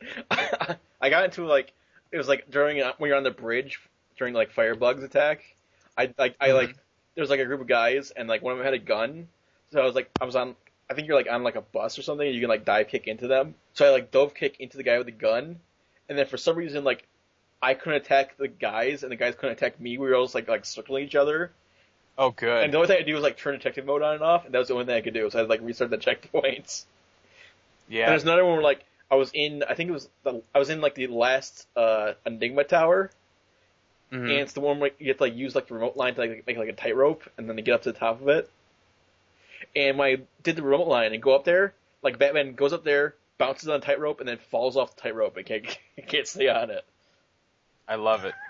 I got into, like, it was, like, when you're on the bridge during, like, Firebug's attack. There was, like, a group of guys, and, like, one of them had a gun. So I think you're, like, on, like, a bus or something, and you can, like, dive kick into them. So I, like, dove kick into the guy with the gun, and then for some reason, like, I couldn't attack the guys, and the guys couldn't attack me. We were all just, like circling each other. Oh, good. And the only thing I could do was, like, turn detective mode on and off, and that was the only thing I could do. So I had to, like, restart the checkpoints. Yeah. And there's another one where, like, I was in, like, the last, Enigma Tower. And it's the one where you have to, like, use, like, the remote line to, like, make, like, a tightrope, and then to get up to the top of it. And when I did the remote line and go up there, like, Batman goes up there, bounces on the tightrope, and then falls off the tightrope and can't stay on it. I love it.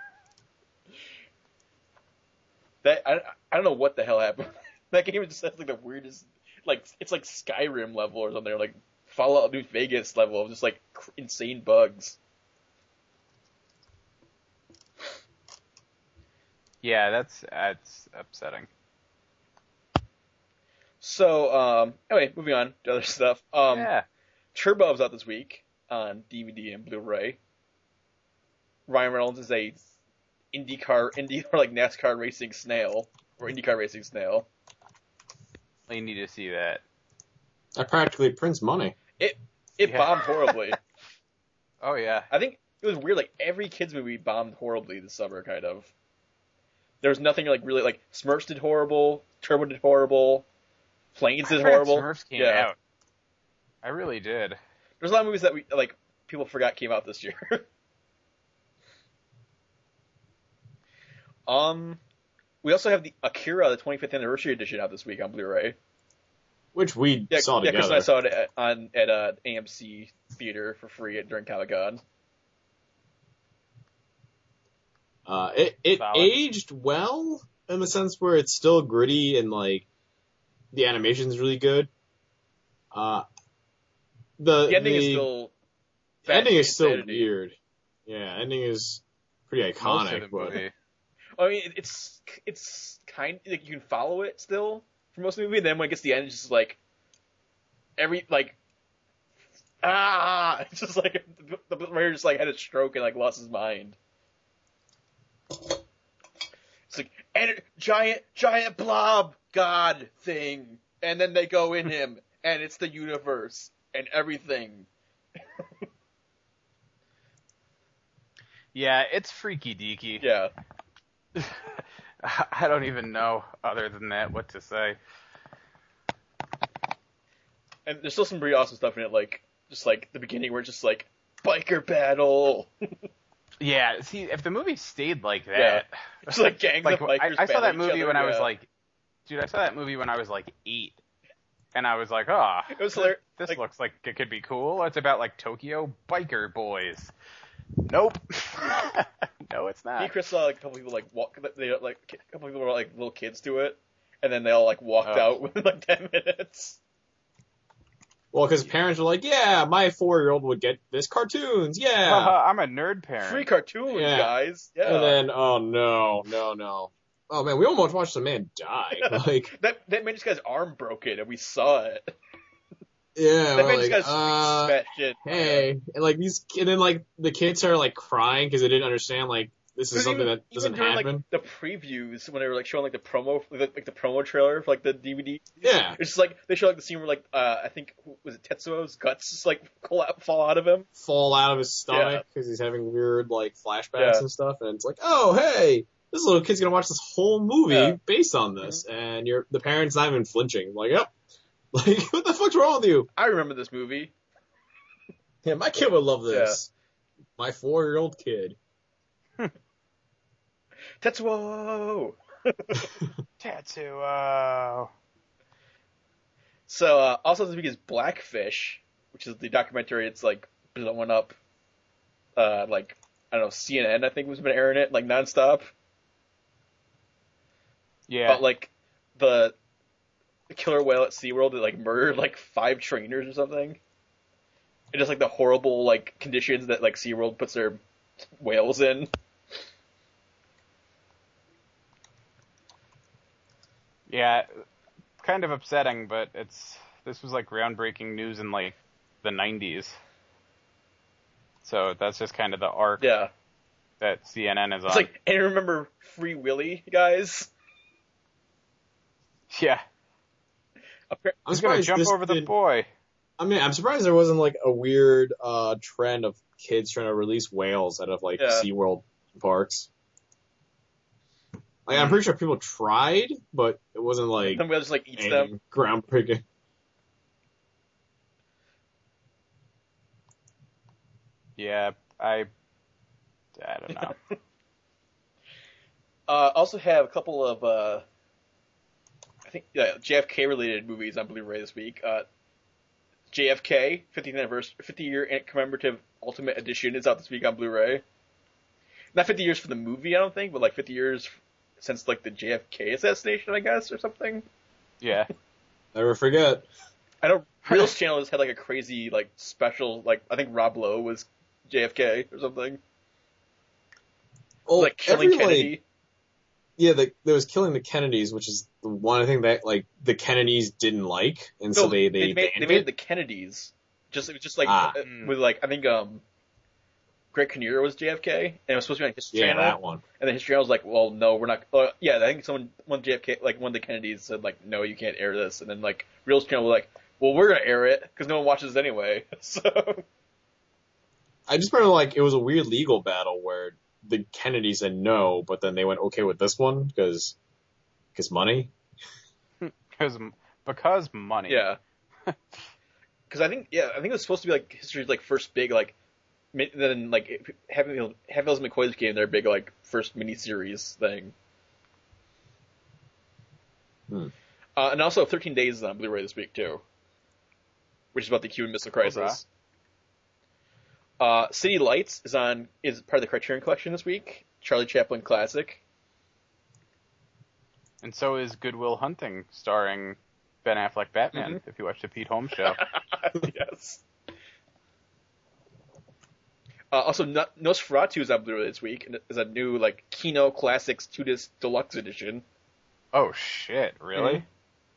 I don't know what the hell happened. That game just has like the weirdest, like it's like Skyrim level or something, or like Fallout New Vegas level of just like insane bugs. Yeah, that's upsetting. So anyway, moving on to other stuff. Turbo's out this week on DVD and Blu-ray. Ryan Reynolds is a NASCAR racing snail, or IndyCar racing snail. You need to see that. That practically prints money. It bombed horribly. Oh yeah. I think it was weird, like every kids movie bombed horribly this summer, kind of. There was nothing like really, like Smurfs did horrible, Turbo did horrible, Planes did horrible. Smurfs came out. I really did. There's a lot of movies that people forgot came out this year. We also have the Akira, the 25th anniversary edition out this week on Blu-ray. Which we saw together. Yeah, Chris and I saw it at AMC theater for free during Comic-Con. It aged well in the sense where it's still gritty and like the animation's really good. The ending is still weird. Yeah, ending is pretty Most of iconic, the but movie. I mean, it's kind like you can follow it still for most of the movie. And then when it gets to the end, it's just like it's just like the writer just like had a stroke and like lost his mind. It's like and giant blob god thing, and then they go in him, and it's the universe and everything. Yeah, it's freaky deaky. Yeah. I don't even know, other than that, what to say. And there's still some pretty awesome stuff in it, like just like the beginning where it's just like biker battle. Yeah, see, if the movie stayed like that, Yeah. It's like gangs like of bikers. I saw that battling each movie other, when I was yeah. like, dude, I saw that movie when I was like 8, and I was like, oh, It was hilarious. this Like- looks like it could be cool. It's about like Tokyo biker boys. Nope. No, it's Me not. and Chris saw like a couple people like walk. They like a couple people were like little kids to it, and then they all like walked Oh. out within like 10 minutes. well, because parents were like, yeah, my 4-year-old would get this cartoons, yeah. I'm a nerd parent. Free cartoons, Yeah. guys. Yeah. And then, oh no. Oh man, we almost watched a man die. Like, that man just got his arm broken, and we saw it. yeah, That we're man just like, got his smashed in. hey, and like and then like the kids started like crying because they didn't understand like this is 'Cause something even, that doesn't even during, happen. like the previews when they were like showing like the promo, like the promo trailer for like the DVD. Yeah. It's just like they show like the scene where like I think was it Tetsuo's guts just like fall out of him. Fall out of his stomach because he's having weird like flashbacks and stuff, and it's like, oh hey, this little kid's gonna watch this whole movie based on this, and the parents not even flinching, like, yep, like what the fuck's wrong with you? I remember this movie. Yeah, my kid would love this. My 4-year-old kid. Tetsuo. Tetsuo. So also this week is Blackfish, which is the documentary. It's like blowing up. Like I don't know, CNN I think was been airing it like nonstop. Yeah. But like the killer whale at SeaWorld that like murdered like 5 trainers or something. And just like the horrible like conditions that like SeaWorld puts their whales in. Yeah, kind of upsetting, but this was like groundbreaking news in like the 90s. So that's just kind of the arc Yeah. that CNN is on. It's like, and remember Free Willy, guys? yeah, I'm he's gonna surprised jump this over the didn't- boy. I mean, I'm surprised there wasn't like a weird trend of kids trying to release whales out of like SeaWorld parks. Like, I'm pretty sure people tried, but it wasn't like Then whale just like eats them. anything groundbreaking. Yeah, I don't know. Also have a couple of I think JFK related movies on Blu-ray this week. JFK 50th anniversary, 50 year commemorative Ultimate Edition is out this week on Blu-ray. Not 50 years for the movie, I don't think, but like 50 years since like the JFK assassination, I guess, or something. Yeah, Never forget. I know Reels Channel just had like a crazy like special, like I think Rob Lowe was JFK or something. Oh, Like killing every, Kennedy. like, yeah, there was killing the Kennedys, which is the one thing that like the Kennedys didn't like, and so they made banned it it. the Kennedys. It was just like Mm. with like I think Greg Kinnear was JFK, and it was supposed to be on History Yeah, Channel. that one. And then History Channel was like, well, no, we're not. Yeah, I think one JFK, like one of the Kennedys said like, no, you can't air this. And then like Reels Channel was like, well, we're gonna air it because no one watches it anyway. So I just remember like it was a weird legal battle where the Kennedys said no, but then they went okay with this one because money. because money. yeah, because I think it was supposed to be like history's like first big like. Then like Happy Meals and McCoys became their big like first miniseries thing. And also 13 Days is on Blu-ray this week too, which is about the Cuban Missile Crisis. City Lights is part of the Criterion Collection this week. Charlie Chaplin classic. And so is Good Will Hunting, starring Ben Affleck Batman, if you watch the Pete Holmes show. Yes. Also, Nosferatu is on Blu-ray this week, and it's a new like Kino Classics 2-disc deluxe edition. Oh shit! Really? Mm-hmm.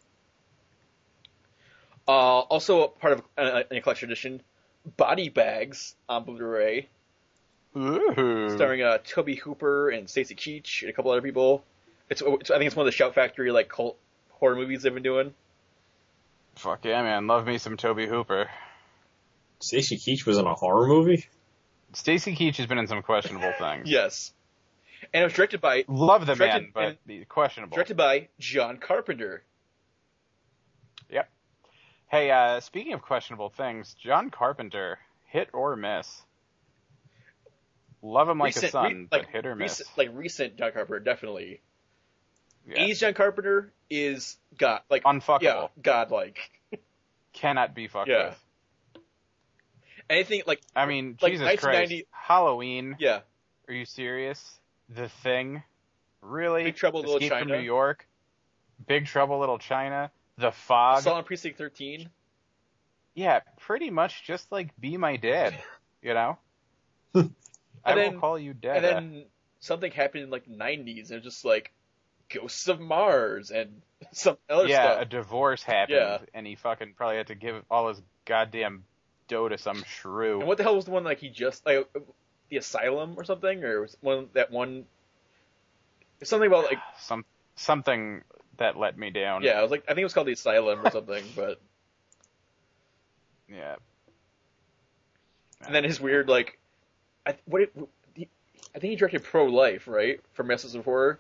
Also part of a collection edition, Body Bags on Blu-ray, Ooh. starring Toby Hooper and Stacy Keach and a couple other people. I think it's one of the Shout Factory like cult horror movies they've been doing. Fuck yeah, man! Love me some Toby Hooper. Stacy Keach was in a horror movie? Stacy Keach has been in some questionable things. Yes, and it was directed by Love the man, but questionable. Directed by John Carpenter. Yep. Hey, speaking of questionable things, John Carpenter, hit or miss? Love him like a son, but hit or miss. Recent John Carpenter, definitely. Yeah. 80s John Carpenter is unfuckable. Yeah, godlike. Cannot be fucked Yeah. with. Anything I mean, like Jesus 1990 Christ. Halloween. Yeah. Are you serious? The Thing? Really? Big Trouble in Little Escape China? from New York? Big Trouble Little China? The Fog? Assault on Precinct 13? Yeah, pretty much just like Be My Dead, you know? I will call you dead. And then something happened in like the 90s, and it was just like Ghosts of Mars and some other stuff. Yeah, a divorce happened, and he fucking probably had to give all his goddamn dough to some shrew. And what the hell was the one like he just like the Asylum or something, or was one something about like something that let me down. Yeah, I think it was called the Asylum or something, but yeah. And then his weird like I think he directed Pro Life, right, for Masters of Horror.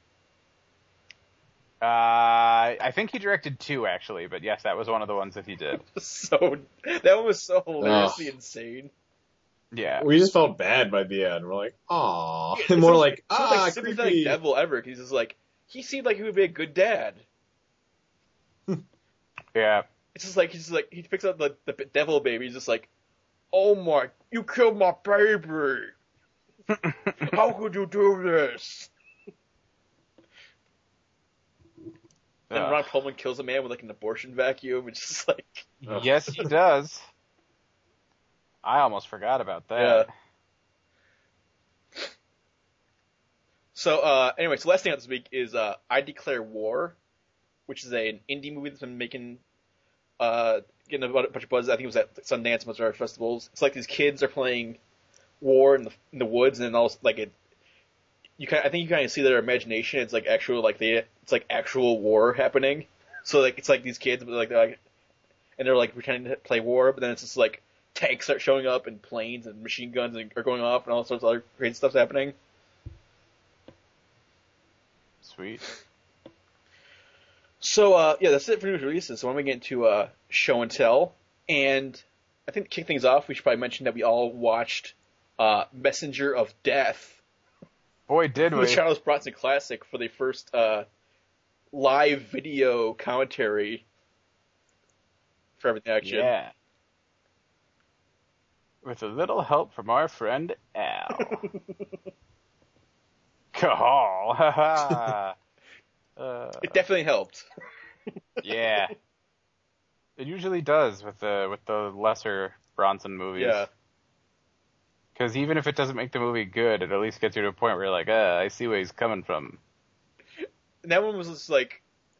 I think he directed 2 actually, but yes, that was one of the ones that he did. That one was so hilariously insane. Yeah, we just felt bad by the end. We're like, "Aw," and more like, sympathetic devil ever. He's just like, he seemed like he would be a good dad. Yeah, it's just like he picks up the devil baby. He's just like, "Oh my, you killed my baby! How could you do this?" And Ron Perlman kills a man with like an abortion vacuum. It's just like, yes, he does. I almost forgot about that. Yeah. So, anyway, so last thing out this week is I Declare War, which is an indie movie that's been making, getting a bunch of buzz. I think it was at Sundance and most of our festivals. It's like these kids are playing war in the woods, and then all like it. I think you kind of see their imagination. It's like actual it's like actual war happening. So like it's like these kids, but and they're like pretending to play war, but then it's just like tanks start showing up and planes and machine guns are going off and all sorts of other crazy stuff's happening. Sweet. So yeah, that's it for news releases. So when we get into show and tell, and I think to kick things off, we should probably mention that we all watched Messenger of Death. Boy, did we! The Charles Bronson classic for the first live video commentary for Everything Action. Yeah. With a little help from our friend Al. Call. It definitely helped. Yeah. It usually does with the lesser Bronson movies. Yeah. Because even if it doesn't make the movie good, it at least gets you to a point where you're like, I see where he's coming from. And that one was just like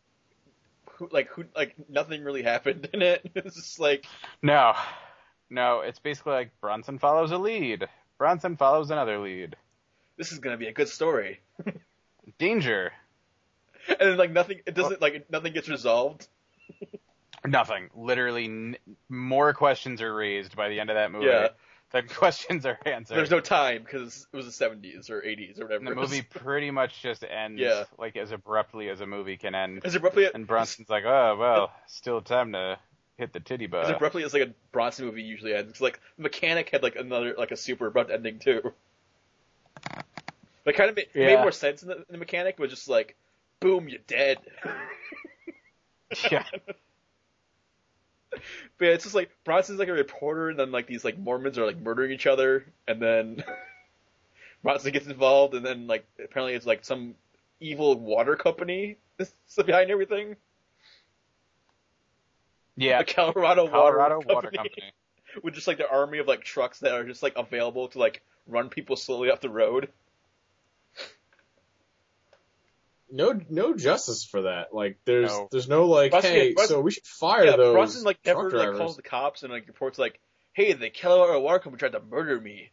nothing really happened in it. It was just like No, it's basically like Bronson follows a lead. Bronson follows another lead. This is gonna be a good story. Danger. And then like nothing. It doesn't nothing gets resolved. Nothing. Literally, more questions are raised by the end of that movie. Yeah. The questions are answered. There's no time because it was the 70s or 80s or whatever. And the movie pretty much just ends like as abruptly as a movie can end. As abruptly, and Bronson's like, oh, well, still time to hit the titty bar. As abruptly as like a Bronson movie usually ends. Because like Mechanic had like another like a super abrupt ending too. But kind of made more sense in the Mechanic, but just like, boom, you're dead. Yeah. But yeah, it's just like Bronson's like a reporter, and then like these like Mormons are like murdering each other, and then Bronson gets involved, and then like apparently it's like some evil water company that's behind everything. Yeah, the Colorado Water Company. with just like the army of like trucks that are just like available to like run people slowly off the road. No justice for that. Like, there's No. no like, Brosnan- so we should fire those Brosnan like truck never drivers. like calls the cops and like reports like, "Hey, the Keller Water Company tried to murder me."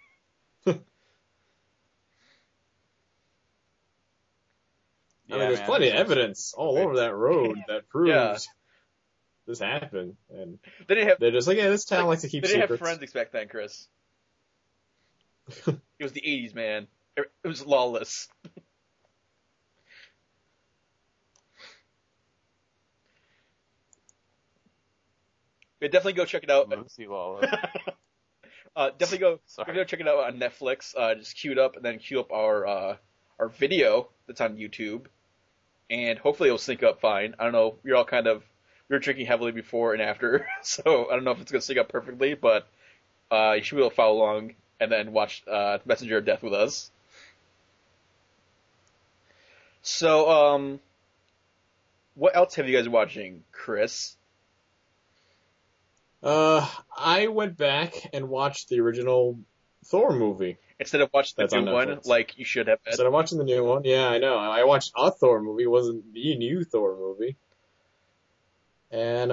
I mean, there's plenty of evidence all over that road that proves Yeah. this happened, and They didn't have they're just like, yeah, this town likes to keep they didn't have secrets. forensics back then, Chris. It was the '80s, man. It was lawless. Yeah, definitely go check it out. Lucy Lawless. Definitely go Sorry. check it out on Netflix. Just queue it up and then queue up our video that's on YouTube, and hopefully it'll sync up fine. I don't know. We were drinking heavily before and after, so I don't know if it's gonna sync up perfectly, but you should be able to follow along and then watch Messenger of Death with us. So, what else have you guys been watching, Chris? I went back and watched the original Thor movie. Instead of watching That's the on new one, Netflix. like you should have. Instead of watching the new one, yeah, I know. I watched a Thor movie, it wasn't the new Thor movie. And,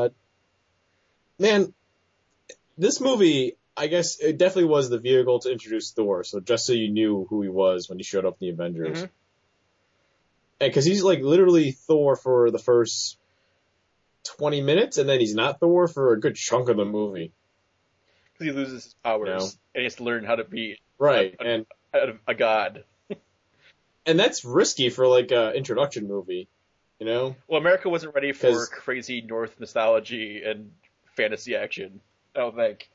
man, this movie, I guess it definitely was the vehicle to introduce Thor, so just so you knew who he was when he showed up in the Avengers. Mhm. And because he's like literally Thor for the first 20 minutes, and then he's not Thor for a good chunk of the movie. Because he loses his powers, No. and he has to learn how to be Right, a god. and that's risky for like a introduction movie, you know? Well, America wasn't ready for 'Cause- crazy North mythology and fantasy action, I don't think.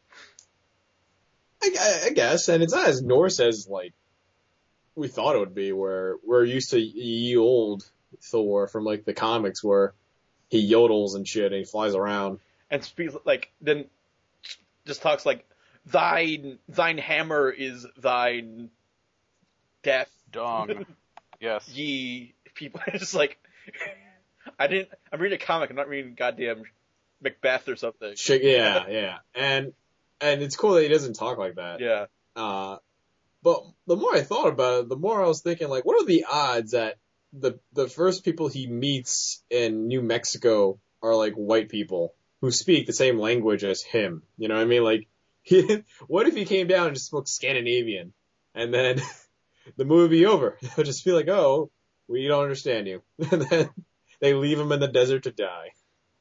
I guess, and it's not as Norse as like we thought it would be. Where we're used to ye old Thor from like the comics, where he yodels and shit and he flies around. And speaks like then just talks like thine hammer is thine death, Dong. Yes. ye people. It's just like I'm reading a comic. I'm not reading goddamn Macbeth or something. Shit, yeah, and it's cool that he doesn't talk like that. Yeah. But the more I thought about it, the more I was thinking like, what are the odds that the first people he meets in New Mexico are like white people who speak the same language as him? You know what I mean? Like, what if he came down and just spoke Scandinavian, and then the movie would be over? They'll just be like, oh, we don't understand you, and then they leave him in the desert to die.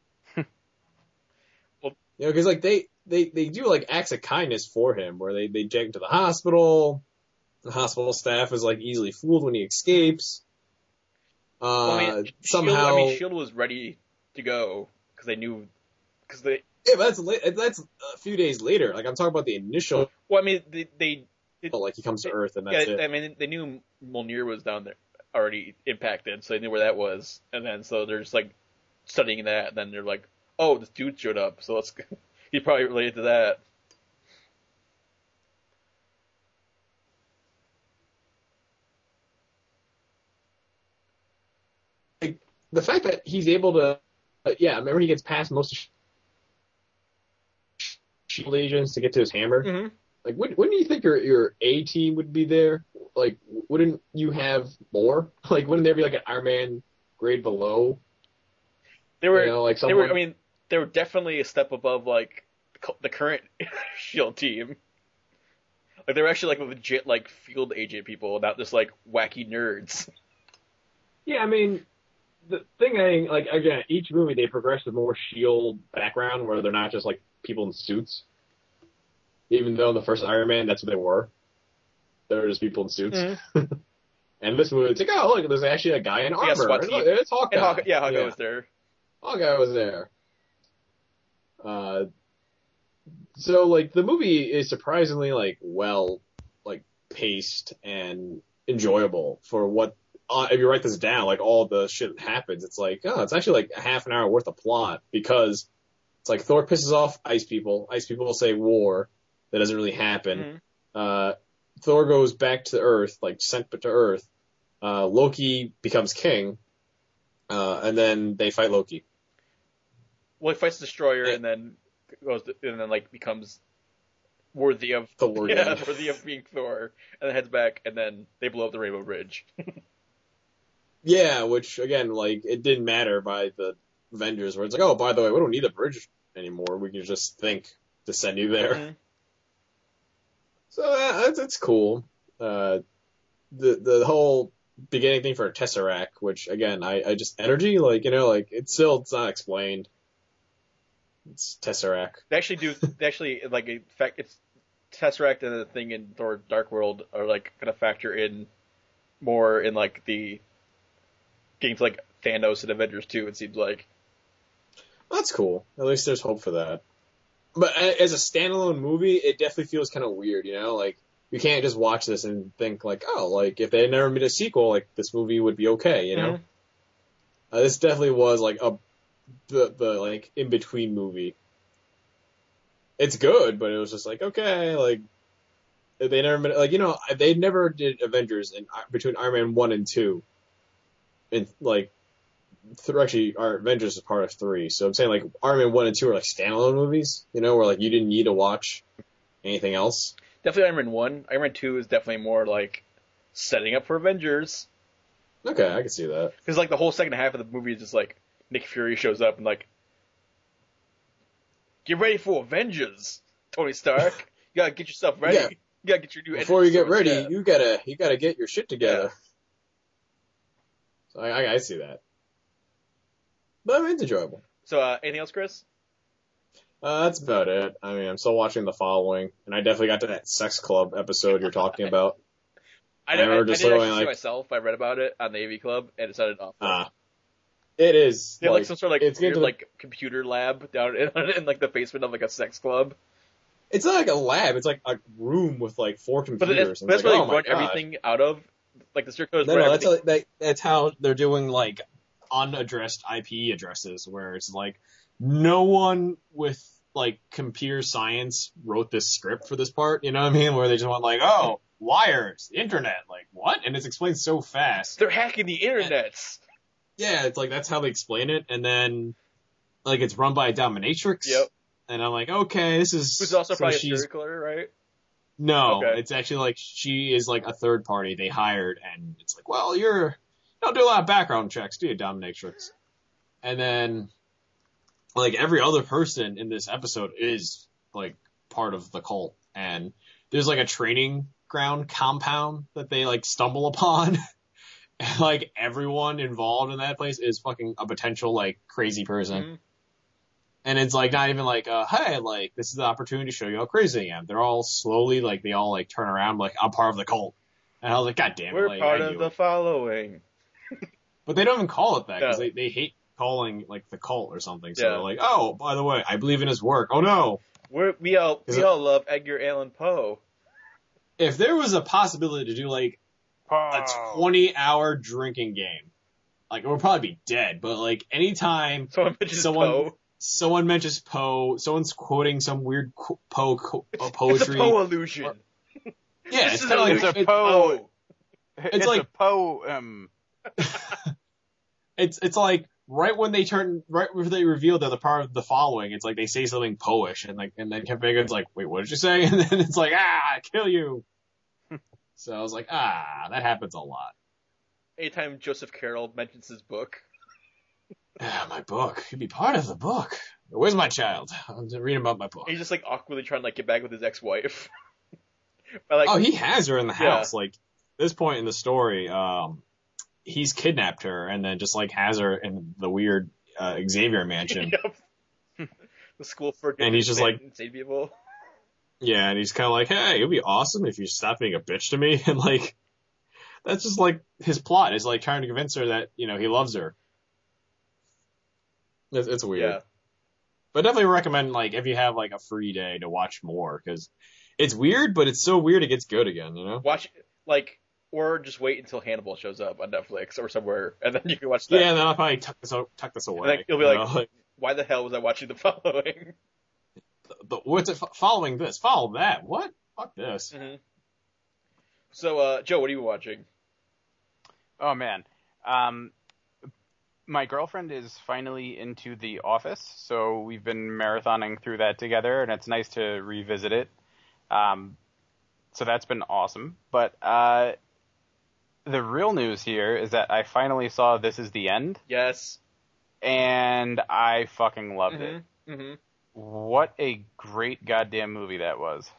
Well, you know, because like they do like acts of kindness for him, where they take him to the hospital. The hospital staff is like easily fooled when he escapes. Well, Somehow, Shield was ready to go because they knew. yeah, but that's a few days later. Like I'm talking about the initial. Well, I mean, they Like he comes to Earth and that's it. I mean, they knew Mjolnir was down there already impacted, so they knew where that was, and then so they're just like studying that, and then they're like, oh, this dude showed up, so let's. He probably related to that. The fact that he's able to, remember he gets past most of Shield agents to get to his hammer. Mm-hmm. Like, wouldn't you think your A team would be there? Like, wouldn't you have more? Like, wouldn't there be like an Iron Man grade below? They were, You know, like they someone- were. I mean, they were definitely a step above like the current Shield team. Like they were actually like legit like field agent people, not just like wacky nerds. Yeah, I mean, the thing, like, again, each movie they progress with more Shield background where they're not just like people in suits. Even though in the first Iron Man, that's what they were. They were just people in suits. Mm-hmm. And this movie, it's like, oh, look, there's actually a guy in armor. SWAT team. It's Hawkeye. And Hawkeye was there. Hawkeye was there. So, like, the movie is surprisingly, like, well, like, paced and enjoyable for what, if you write this down, like, all the shit that happens, it's like, oh, it's actually like a half an hour worth of plot because it's like Thor pisses off Ice People. Ice People will say war. That doesn't really happen. Mm-hmm. Thor goes back to Earth, like, sent to Earth. Loki becomes king. And then they fight Loki. Well, he fights Destroyer, and then goes to, and then like becomes worthy of Thor. worthy of being Thor, and then heads back, and then they blow up the Rainbow Bridge. Yeah, which again, like, it didn't matter by the Avengers, where it's like, oh, by the way, we don't need a bridge anymore. We can just think to send you there. Mm-hmm. So that's cool. The whole beginning thing for Tesseract, which again, I just energy, like, you know, like it's not explained. It's Tesseract. They actually like in fact it's Tesseract and the thing in Thor Dark World are like gonna factor in more in like the getting to like Thanos and Avengers 2, it seems like. That's cool. At least there's hope for that. But as a standalone movie, it definitely feels kind of weird, you know? Like, you can't just watch this and think, like, oh, like, if they had never made a sequel, like, this movie would be okay, you know? Mm-hmm. This definitely was, like, the like, in-between movie. It's good, but it was just like, okay, like, they never made, like, you know, they never did Avengers between Iron Man 1 and 2. And, like, actually, our Avengers is part of 3, so I'm saying, like, Iron Man 1 and 2 are, like, standalone movies, you know, where, like, you didn't need to watch anything else. Definitely Iron Man 1. Iron Man 2 is definitely more, like, setting up for Avengers. Okay, I can see that. Because, like, the whole second half of the movie is just, like, Nick Fury shows up and, like, get ready for Avengers, Tony Stark. You gotta get yourself ready. Yeah. You gotta get your new Before you get engine ready, sorted. you gotta get your shit together. Yeah. So I see that. But I mean, it's enjoyable. So, anything else, Chris? That's about it. I mean, I'm still watching The Following, and I definitely got to that Sex Club episode you're talking about. I didn't actually see like, myself. I read about it on the AV Club, and it sounded awful. It is. They have, like, some sort of, like, it's weird, like, computer lab down in, like, the basement of, like, a sex club. It's not like a lab. It's like a room with, like, 4 computers. But that's where they run everything out of. Like, the circles. No, that's how they're doing, like, unaddressed IP addresses, where it's like, no one with, like, computer science wrote this script for this part, you know what I mean? Where they just went like, oh, wires, internet, like, what? And it's explained so fast. They're hacking the internet. Yeah, it's like, that's how they explain it, and then, like, it's run by a dominatrix. Yep. And I'm like, okay, this is... Who's also probably a she's... serial killer, right? No, Okay. It's actually like, she is like a third party they hired, and it's like, well, you don't do a lot of background checks, do you, dominatrix? And then, like, every other person in this episode is, like, part of the cult, and there's, like, a training ground compound that they, like, stumble upon. And, like, everyone involved in that place is fucking a potential, like, crazy person. Mm-hmm. And it's, like, not even like, hey, like, this is the opportunity to show you how crazy I am. They're all slowly, like, they all, like, turn around, like, I'm part of the cult. And I was like, God damn it. We're like, part I of knew the it. Following. But they don't even call it that, because No. they hate calling, like, the cult or something. So Yeah. they're like, oh, by the way, I believe in his work. Oh, no. We all love Edgar Allan Poe. If there was a possibility to do, like, a 20-hour drinking game, like, it would probably be dead, but, like, anytime someone mentions Poe, someone's quoting some weird Poe poetry. It's a Poe illusion. Yeah, it's kind of like It's a Poe. It's like a Poe. It's like right when they reveal they're the part of the Following, it's like they say something Poish, and then Kevin Bacon's like, wait, what did you say? And then it's like, kill you. So I was like, that happens a lot. Anytime Joseph Carroll mentions his book. My book. You'd be part of the book. Where's my child? I'm reading about my book. He's just like awkwardly trying to like get back with his ex-wife. But, like, he has her in the Yeah. house. Like, this point in the story, he's kidnapped her and then just like has her in the weird Xavier mansion. Yep. The school for And he's just like, insane people. yeah, and he's kind of like, hey, it'd be awesome if you stopped being a bitch to me. And like, that's just like his plot is like trying to convince her that, you know, he loves her. It's weird. Yeah. But definitely recommend, like, if you have like a free day to watch more, because it's weird, but it's so weird it gets good again, you know? Watch, like, or just wait until Hannibal shows up on Netflix or somewhere, and then you can watch that. Yeah, and then I'll probably tuck this away. And then you'll be like, why the hell was I watching The Following? What's it following this? Follow that? What? Fuck this. Mm-hmm. So, Joe, what are you watching? Oh man. my girlfriend is finally into The Office, so we've been marathoning through that together, and it's nice to revisit it. So that's been awesome. But the real news here is that I finally saw This Is the End. Yes. And I fucking loved it. Mm-hmm. What a great goddamn movie that was.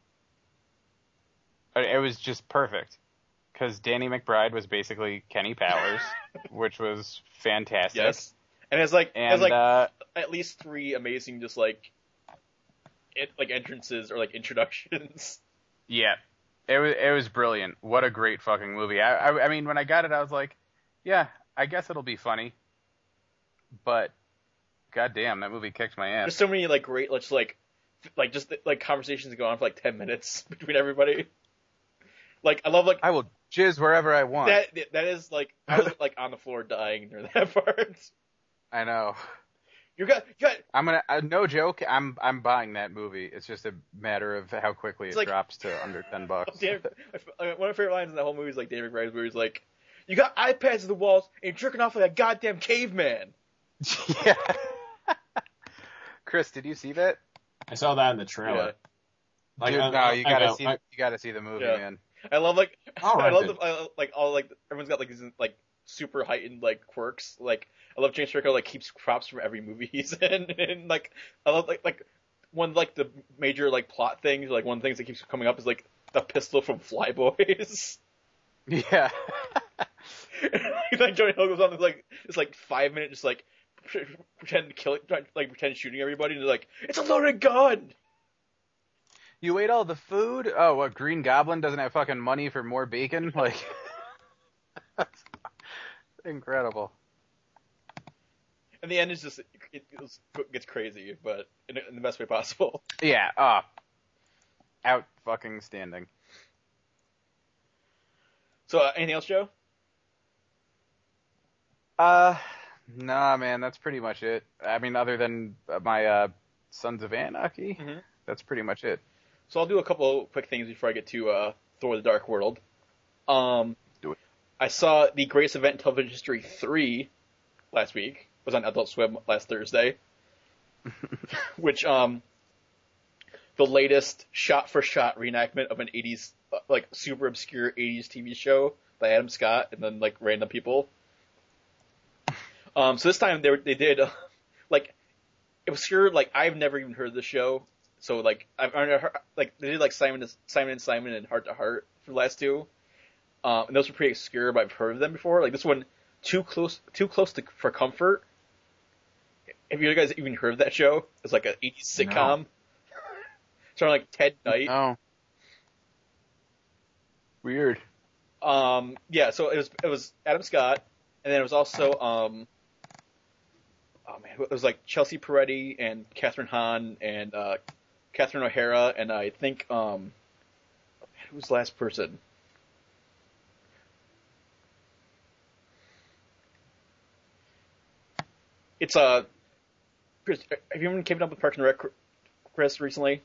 It was just perfect. Because Danny McBride was basically Kenny Powers, which was fantastic. Yes. And it has at least 3 amazing just entrances or introductions. Yeah. It was brilliant. What a great fucking movie. I mean, when I got it, I was like, yeah, I guess it'll be funny. But goddamn, that movie kicked my ass. There's so many great conversations that go on for 10 minutes between everybody. I love I will jizz wherever I want. That is I was on the floor dying during that part. I know. You got. I'm gonna no joke. I'm buying that movie. It's just a matter of how quickly it drops to under $10. One of my favorite lines in that whole movie is David McBride's where he's like, "You got iPads in the walls and you're jerking off like a goddamn caveman." Yeah. Chris, did you see that? I saw that in the trailer. Yeah. Dude, you gotta see the movie, man. I love everyone's got these super heightened quirks. I love James Franco keeps props from every movie he's in, and I love one the major plot things. One of the things that keeps coming up is the pistol from Flyboys. Yeah. Johnny Hill goes on this 5-minute just pretend to kill it, pretend shooting everybody, and they're it's a loaded gun. You ate all the food? Oh, what, Green Goblin doesn't have fucking money for more bacon? That's incredible. And the end is just, it gets crazy, but in the best way possible. Yeah, out fucking standing. So, anything else, Joe? Nah, man, that's pretty much it. I mean, other than my Sons of Anarchy, that's pretty much it. So I'll do a couple quick things before I get to Thor: The Dark World. Do it. I saw the greatest event in television history 3 last week. It was on Adult Swim last Thursday. Which, the latest shot-for-shot reenactment of an 80s, super obscure 80s TV show by Adam Scott and then, random people. So this time they did, obscure, I've never even heard of the show. So I've heard, they did Simon and Simon and Heart to Heart for the last 2, and those were pretty obscure, but I've heard of them before. This one, Too Close for Comfort. Have you guys even heard of that show? It's an 80s sitcom. No. Starring Ted Knight. Oh, weird. Yeah. So it was Adam Scott, and then it was also it was Chelsea Peretti and Catherine Hahn and Catherine O'Hara, and I think who was the last person? It's Chris, have you ever kept up with Parks and Rec, Chris, recently?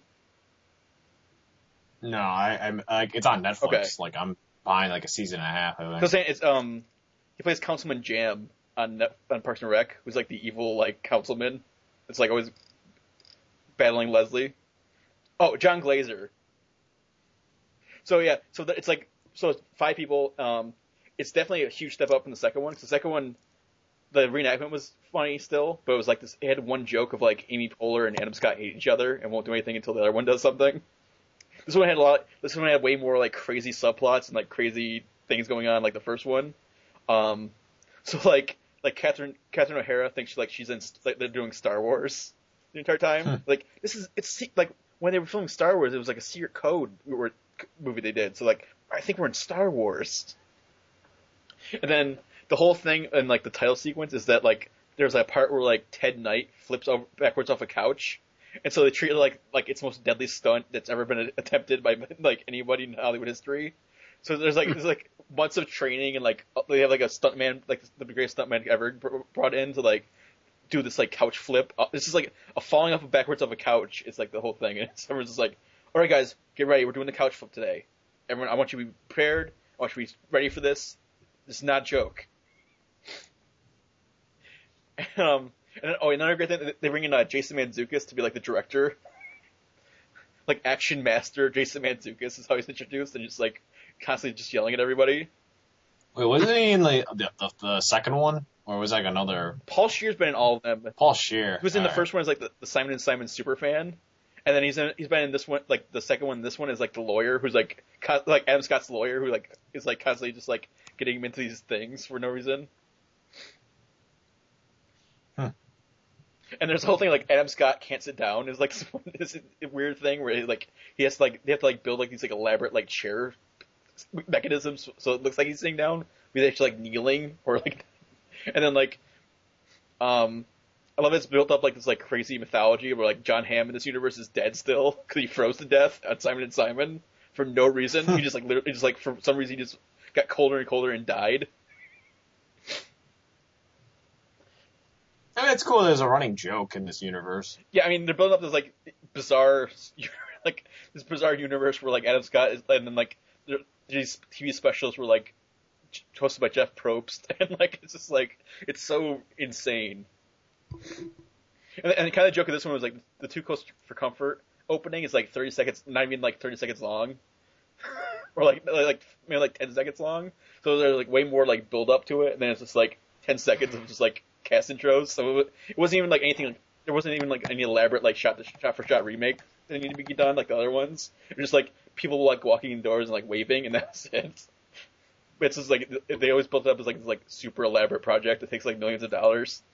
No, I'm it's on Netflix. Okay. I'm behind a season and a half. I think. So it's he plays Councilman Jam on Parks and Rec, who's the evil councilman. It's always battling Leslie. Oh, John Glazer. So yeah, so it's it's 5 people. It's definitely a huge step up from the second one. 'Cause the second one, the reenactment was funny still, but it was this. It had one joke of Amy Poehler and Adam Scott hate each other and won't do anything until the other one does something. This one had way more crazy subplots and crazy things going on the first one. So Catherine O'Hara thinks she's in they're doing Star Wars the entire time. It's when they were filming Star Wars, it was a secret code movie they did. So I think we're in Star Wars. And then the whole thing in the title sequence is that there's a part where Ted Knight flips over backwards off a couch, and so they treat it like it's the most deadly stunt that's ever been attempted by anybody in Hollywood history. So there's months of training, and they have a stuntman, the greatest stuntman ever brought in to do this couch flip. This is a falling off backwards of a couch. It's the whole thing, and everyone's just all right, guys, get ready. We're doing the couch flip today. Everyone, I want you to be prepared. I want you to be ready for this. This is not a joke. And another great thing, they bring in Jason Mantzoukas to be like the director. Like action master Jason Mantzoukas is how he's introduced, and just like constantly just yelling at everybody. Wait, wasn't he in the second one, or was like another? Paul Scheer's been in all of them. Paul Scheer. He was in the first one as like the Simon and Simon superfan, and then he's been in this one, like the second one. This one is like the lawyer who's like Adam Scott's lawyer who like is like constantly just like getting him into these things for no reason. And there's the whole thing like Adam Scott can't sit down is like this weird thing where he has to they have to like build like these like elaborate like chair mechanisms so it looks like he's sitting down. He's actually like kneeling or like, and then like, I love it's built up like this like crazy mythology where like John Hamm in this universe is dead still because he froze to death on Simon and Simon for no reason. He just like literally just like for some reason he just got colder and colder and died. I mean, it's cool there's a running joke in this universe. Yeah, I mean, they're building up this, like, bizarre, like, this bizarre universe where, like, Adam Scott is, and then, like, these TV specials were, like, hosted by Jeff Probst, and, like, it's just, like, it's so insane. And the kind of joke of this one was, like, the Too Close for Comfort opening is, like, 30 seconds, not even, like, 30 seconds long. Or, maybe, like, 10 seconds long. So there's, like, way more, like, build up to it, and then it's just, like, 10 seconds of just, like, cast intros, so it wasn't even like anything. Like, there wasn't even like any elaborate like shot for shot remake that needed to be done like the other ones. It was just like people like walking indoors and like waving, and that's it. But it's just like they always built it up as like this like super elaborate project that takes like millions of dollars.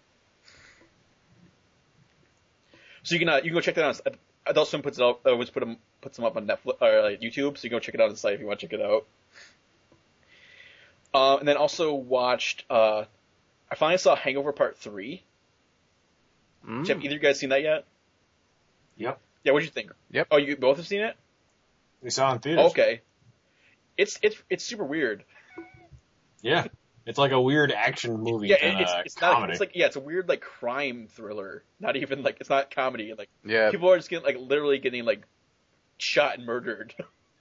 So you can go check that out. Adult Swim puts it up. Always puts them up on Netflix or like, YouTube, so you can go check it out on the site if you want to check it out. And then also watched. I finally saw Hangover Part 3. Have either of you guys seen that yet? Yep. Yeah, what'd you think? Yep. Oh, you both have seen it? We saw it in theaters. Okay. It's super weird. Yeah. It's like a weird action movie. Yeah, it's comedy. It's a weird like crime thriller. Not even like it's not comedy. Like people are just getting like literally getting like shot and murdered.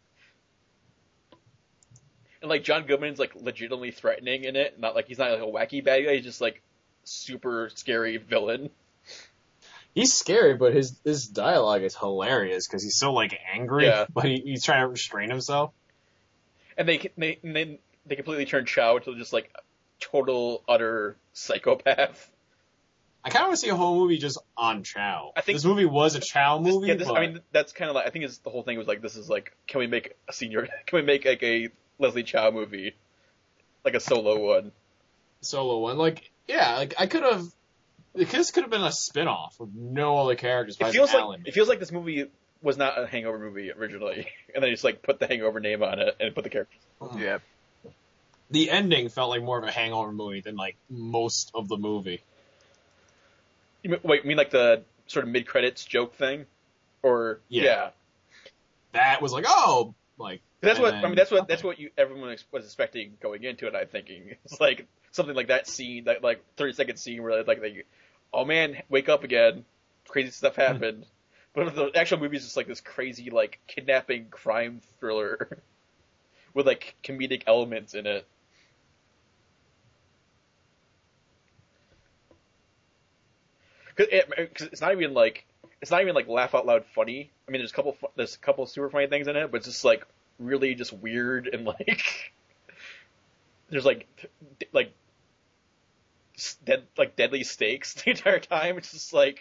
And like John Goodman's like legitimately threatening in it, not like he's not like a wacky bad guy. He's just like super scary villain. He's scary, but his dialogue is hilarious because he's so like angry, but he's trying to restrain himself. And they completely turn Chow into just like total utter psychopath. I kind of want to see a whole movie just on Chow. I think this movie was a Chow movie. I mean, that's kind of like I think the whole thing was like this is like can we make like a Leslie Chow movie, like a solo one. Like, yeah, like this could have been a spin-off with no other characters. It feels like this movie was not a Hangover movie originally, and they just like put the Hangover name on it and put the characters. Yeah. The ending felt like more of a Hangover movie than like most of the movie. You mean like the sort of mid-credits joke thing, or yeah. That was like like. That's what everyone was expecting going into it. I'm thinking it's like something like that scene, that like 30-second scene where like oh man, wake up again, crazy stuff happened. But the actual movie is just like this crazy like kidnapping crime thriller with like comedic elements in it. Because it's not even like laugh out loud funny. I mean, there's a couple super funny things in it, but it's just like really just weird and like there's like deadly stakes the entire time. It's just like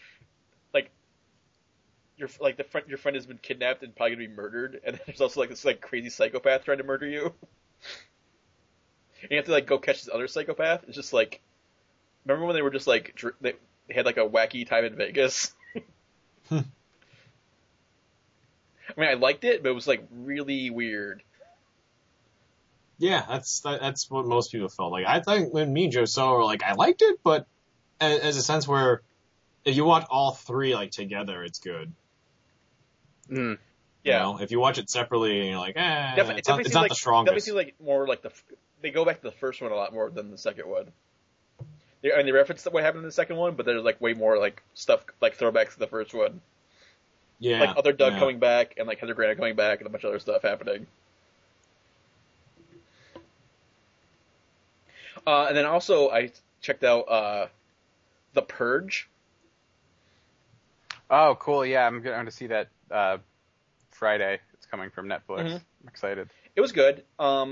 your friend has been kidnapped and probably gonna be murdered, and then there's also like this like crazy psychopath trying to murder you. And you have to like go catch this other psychopath. It's just like, remember when they were just like they had like a wacky time in Vegas? I mean, I liked it, but it was like really weird. Yeah, that's what most people felt like. I think when me and Joe saw, were like, I liked it, but as a sense where if you watch all three like together, it's good. Yeah. You know, if you watch it separately and you're like, it's not like, the strongest. Definitely seems like more like they go back to the first one a lot more than the second one. They reference what happened in the second one, but there's like way more like stuff like throwbacks to the first one. Yeah. Like other Doug coming back and like Heather Grant coming back and a bunch of other stuff happening. And then also I checked out The Purge. Oh, cool. Yeah, I'm going to see that Friday. It's coming from Netflix. Mhm. I'm excited. It was good.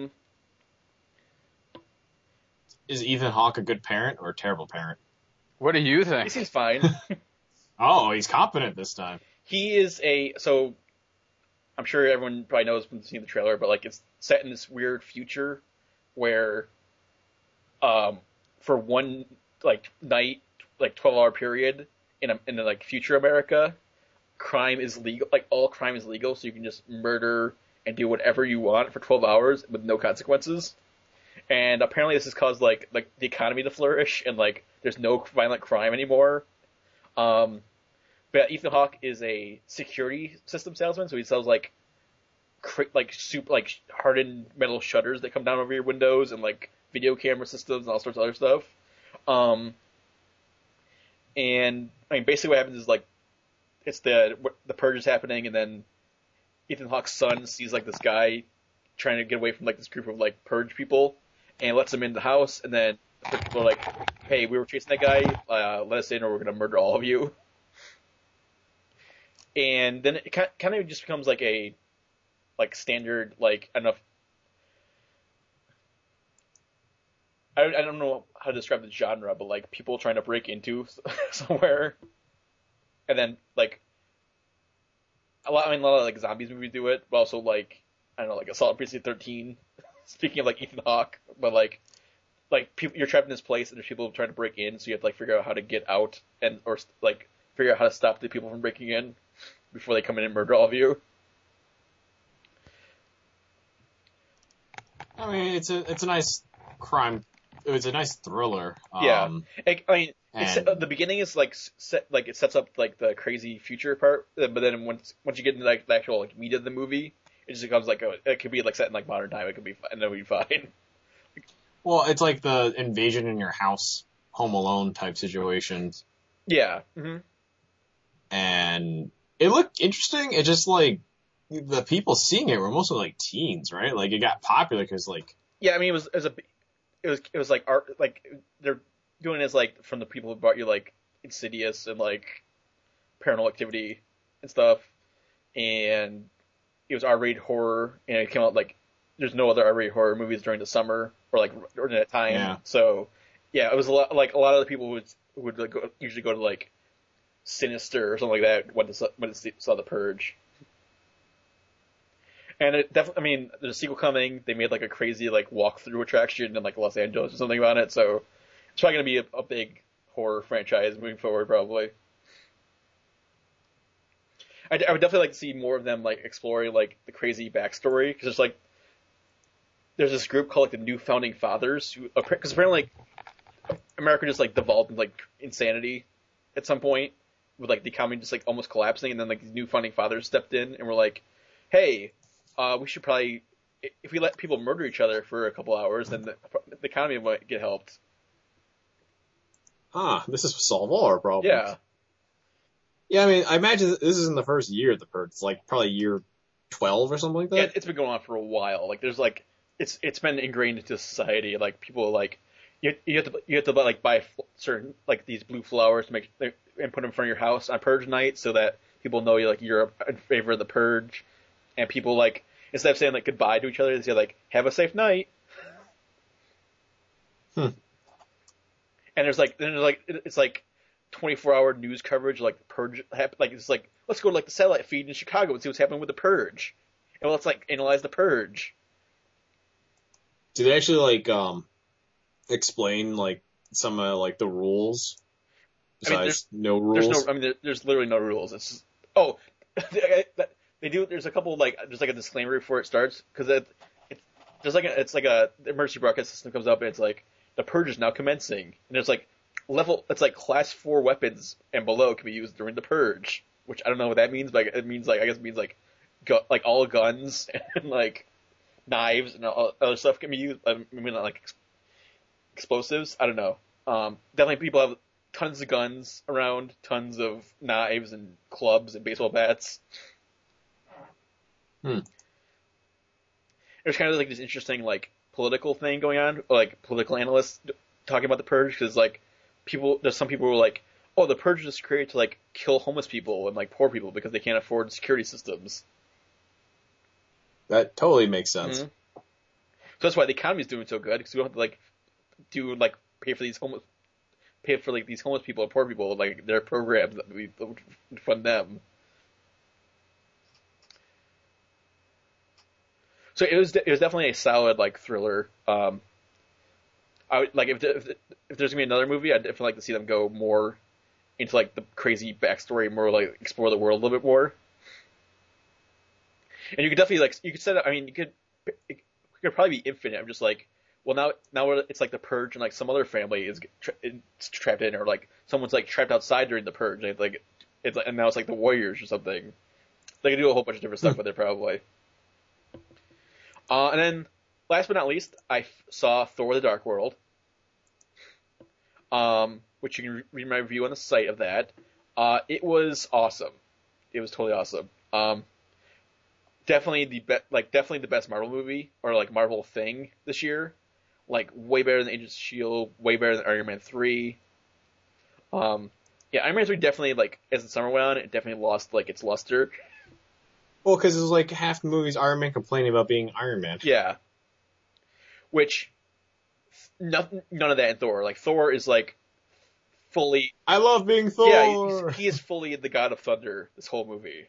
Is Ethan Hawke a good parent or a terrible parent? What do you think? He seems fine. Oh, he's competent this time. He is so I'm sure everyone probably knows from seeing the trailer, but like it's set in this weird future where for one like night, like 12-hour period in like future America, crime is legal, like all crime is legal, so you can just murder and do whatever you want for 12 hours with no consequences. And apparently this has caused like the economy to flourish and like there's no violent crime anymore. But Ethan Hawke is a security system salesman, so he sells like super like hardened metal shutters that come down over your windows and like video camera systems and all sorts of other stuff. And I mean, basically what happens is like it's the purge is happening, and then Ethan Hawke's son sees like this guy trying to get away from like this group of like purge people, and lets him in the house, and then the people are like, "Hey, we were chasing that guy. Let us in, or we're gonna murder all of you." And then it kind of just becomes like a standard like enough. I don't know how to describe the genre, but like people trying to break into somewhere, and then like a lot of like zombies movies do it, but also like I don't know, like Assault on Precinct 13. Speaking of like Ethan Hawke, but like people, you're trapped in this place and there's people trying to break in, so you have to like figure out how to get out or like figure out how to stop the people from breaking in before they come in and murder all of you. I mean, it's a nice crime. It was a nice thriller. Yeah, I mean, the beginning is like it sets up like the crazy future part, but then once you get into like the actual like meat of the movie, it just becomes like it could be like set in like modern time. It could be and it'll be fine. Well, it's like the invasion in your house, Home Alone type situations. Yeah. Mm-hmm. And it looked interesting. It just like the people seeing it were mostly like teens, right? Like it got popular because like yeah, I mean it was like art, like they're doing it as like from the people who brought you like Insidious and like Paranormal Activity and stuff, and it was R-rated horror, and it came out like there's no other R-rated horror movies during the summer or like during that time. Yeah. So yeah, it was a lot of the people who would like usually go to like Sinister or something like that when it saw The Purge. And it definitely, I mean, there's a sequel coming. They made like a crazy like walkthrough attraction in like Los Angeles or something about it. So it's probably going to be a big horror franchise moving forward, probably. I would definitely like to see more of them like exploring like the crazy backstory, because there's this group called like the New Founding Fathers, who because apparently like America just like devolved into like insanity at some point with like the economy just like almost collapsing, and then like these New Founding Fathers stepped in and were like, hey. We should probably, if we let people murder each other for a couple hours, then the economy might get helped. This is solve all our problems. Yeah. Yeah, I mean, I imagine this isn't the first year of the Purge. It's like probably year 12 or something like that. Yeah, it's been going on for a while. Like there's like, it's been ingrained into society. Like people like, you have to like buy certain like these blue flowers to and put them in front of your house on Purge night so that people know you're in favor of the Purge. And people like, instead of saying like goodbye to each other, they say like, have a safe night. And it's like 24-hour news coverage, like the Purge, like it's like, let's go to like the satellite feed in Chicago and see what's happening with the Purge. And let's like analyze the Purge. Do they actually like, explain like some of like the rules? Besides no rules? There's literally no rules. It's just, they do. There's a couple like there's like a disclaimer before it starts, because it's like a emergency broadcast system comes up and it's like the Purge is now commencing, and there's like it's like class 4 weapons and below can be used during the Purge, which I don't know what that means, but it means like I guess it means like all guns and like knives and all other stuff can be used. I mean not like explosives. I don't know. Definitely people have tons of guns around, tons of knives and clubs and baseball bats. There's kind of like this interesting like political thing going on, like political analysts talking about the Purge, because like there's some people who are like, oh, the purge is created to like kill homeless people and like poor people because they can't afford security systems. That totally makes sense. Mm-hmm. So that's why the economy's doing so good, because we don't have to like pay for these homeless people and poor people, like their programs that we fund them. So it was definitely a solid like thriller. I would, like if there's gonna be another movie, I'd definitely like to see them go more into like the crazy backstory, more like explore the world a little bit more. And you could definitely you could set up. I mean, it could probably be infinite. I'm just like, well, now it's like the purge, and like some other family is trapped in, or like someone's like trapped outside during the purge. And and now it's like the Warriors or something. They could do a whole bunch of different stuff with it probably. And then last but not least, I saw Thor: The Dark World, which you can read my review on the site of that. It was awesome. It was totally awesome. Definitely the best Marvel movie, or like Marvel thing this year. Like way better than Agents of S.H.I.E.L.D., way better than Iron Man 3. Iron Man 3 definitely, like, as the summer went on, it definitely lost like its luster. Well, because it was like half the movies Iron Man complaining about being Iron Man. Yeah. Which none of that in Thor. Like Thor is like fully. I love being Thor. Yeah, he is fully the God of Thunder this whole movie.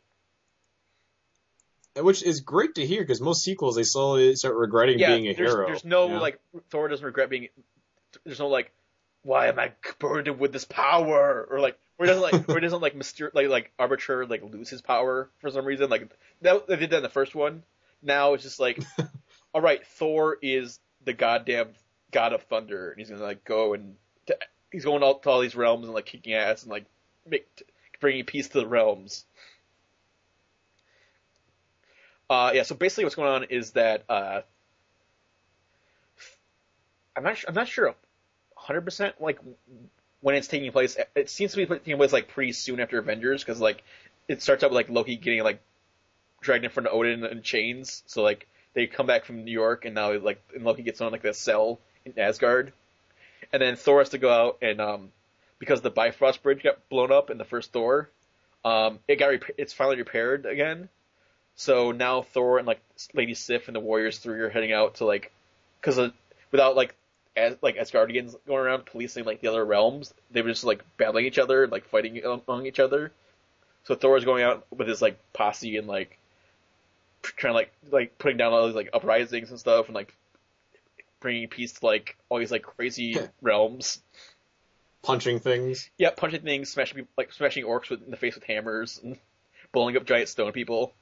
Which is great to hear, because most sequels they slowly start regretting being a hero. There's no like Thor doesn't regret being. There's no like, why am I burdened with this power? Or like, where he doesn't like arbitrarily like lose his power for some reason. Like they did that in the first one. Now it's just like, all right, Thor is the goddamn God of Thunder, and he's gonna like go and he's going to all these realms and like kicking ass and like bringing peace to the realms. So basically what's going on is that I'm not sure 100% like when it's taking place. It seems to be taking place like pretty soon after Avengers, because like it starts out with like Loki getting like dragged in front of Odin in chains. So like they come back from New York, and now like and Loki gets on like this cell in Asgard, and then Thor has to go out and because the Bifrost Bridge got blown up in the first Thor, it's finally repaired again. So now Thor and like Lady Sif and the Warriors 3 are heading out to like, because without like Asgardians going around policing like the other realms, they were just like battling each other and like fighting among each other. So Thor is going out with his like posse and like trying to like putting down all these like uprisings and stuff, and like bringing peace to like all these like crazy realms. Punching things. Yeah, punching things, smashing orcs in the face with hammers, and blowing up giant stone people.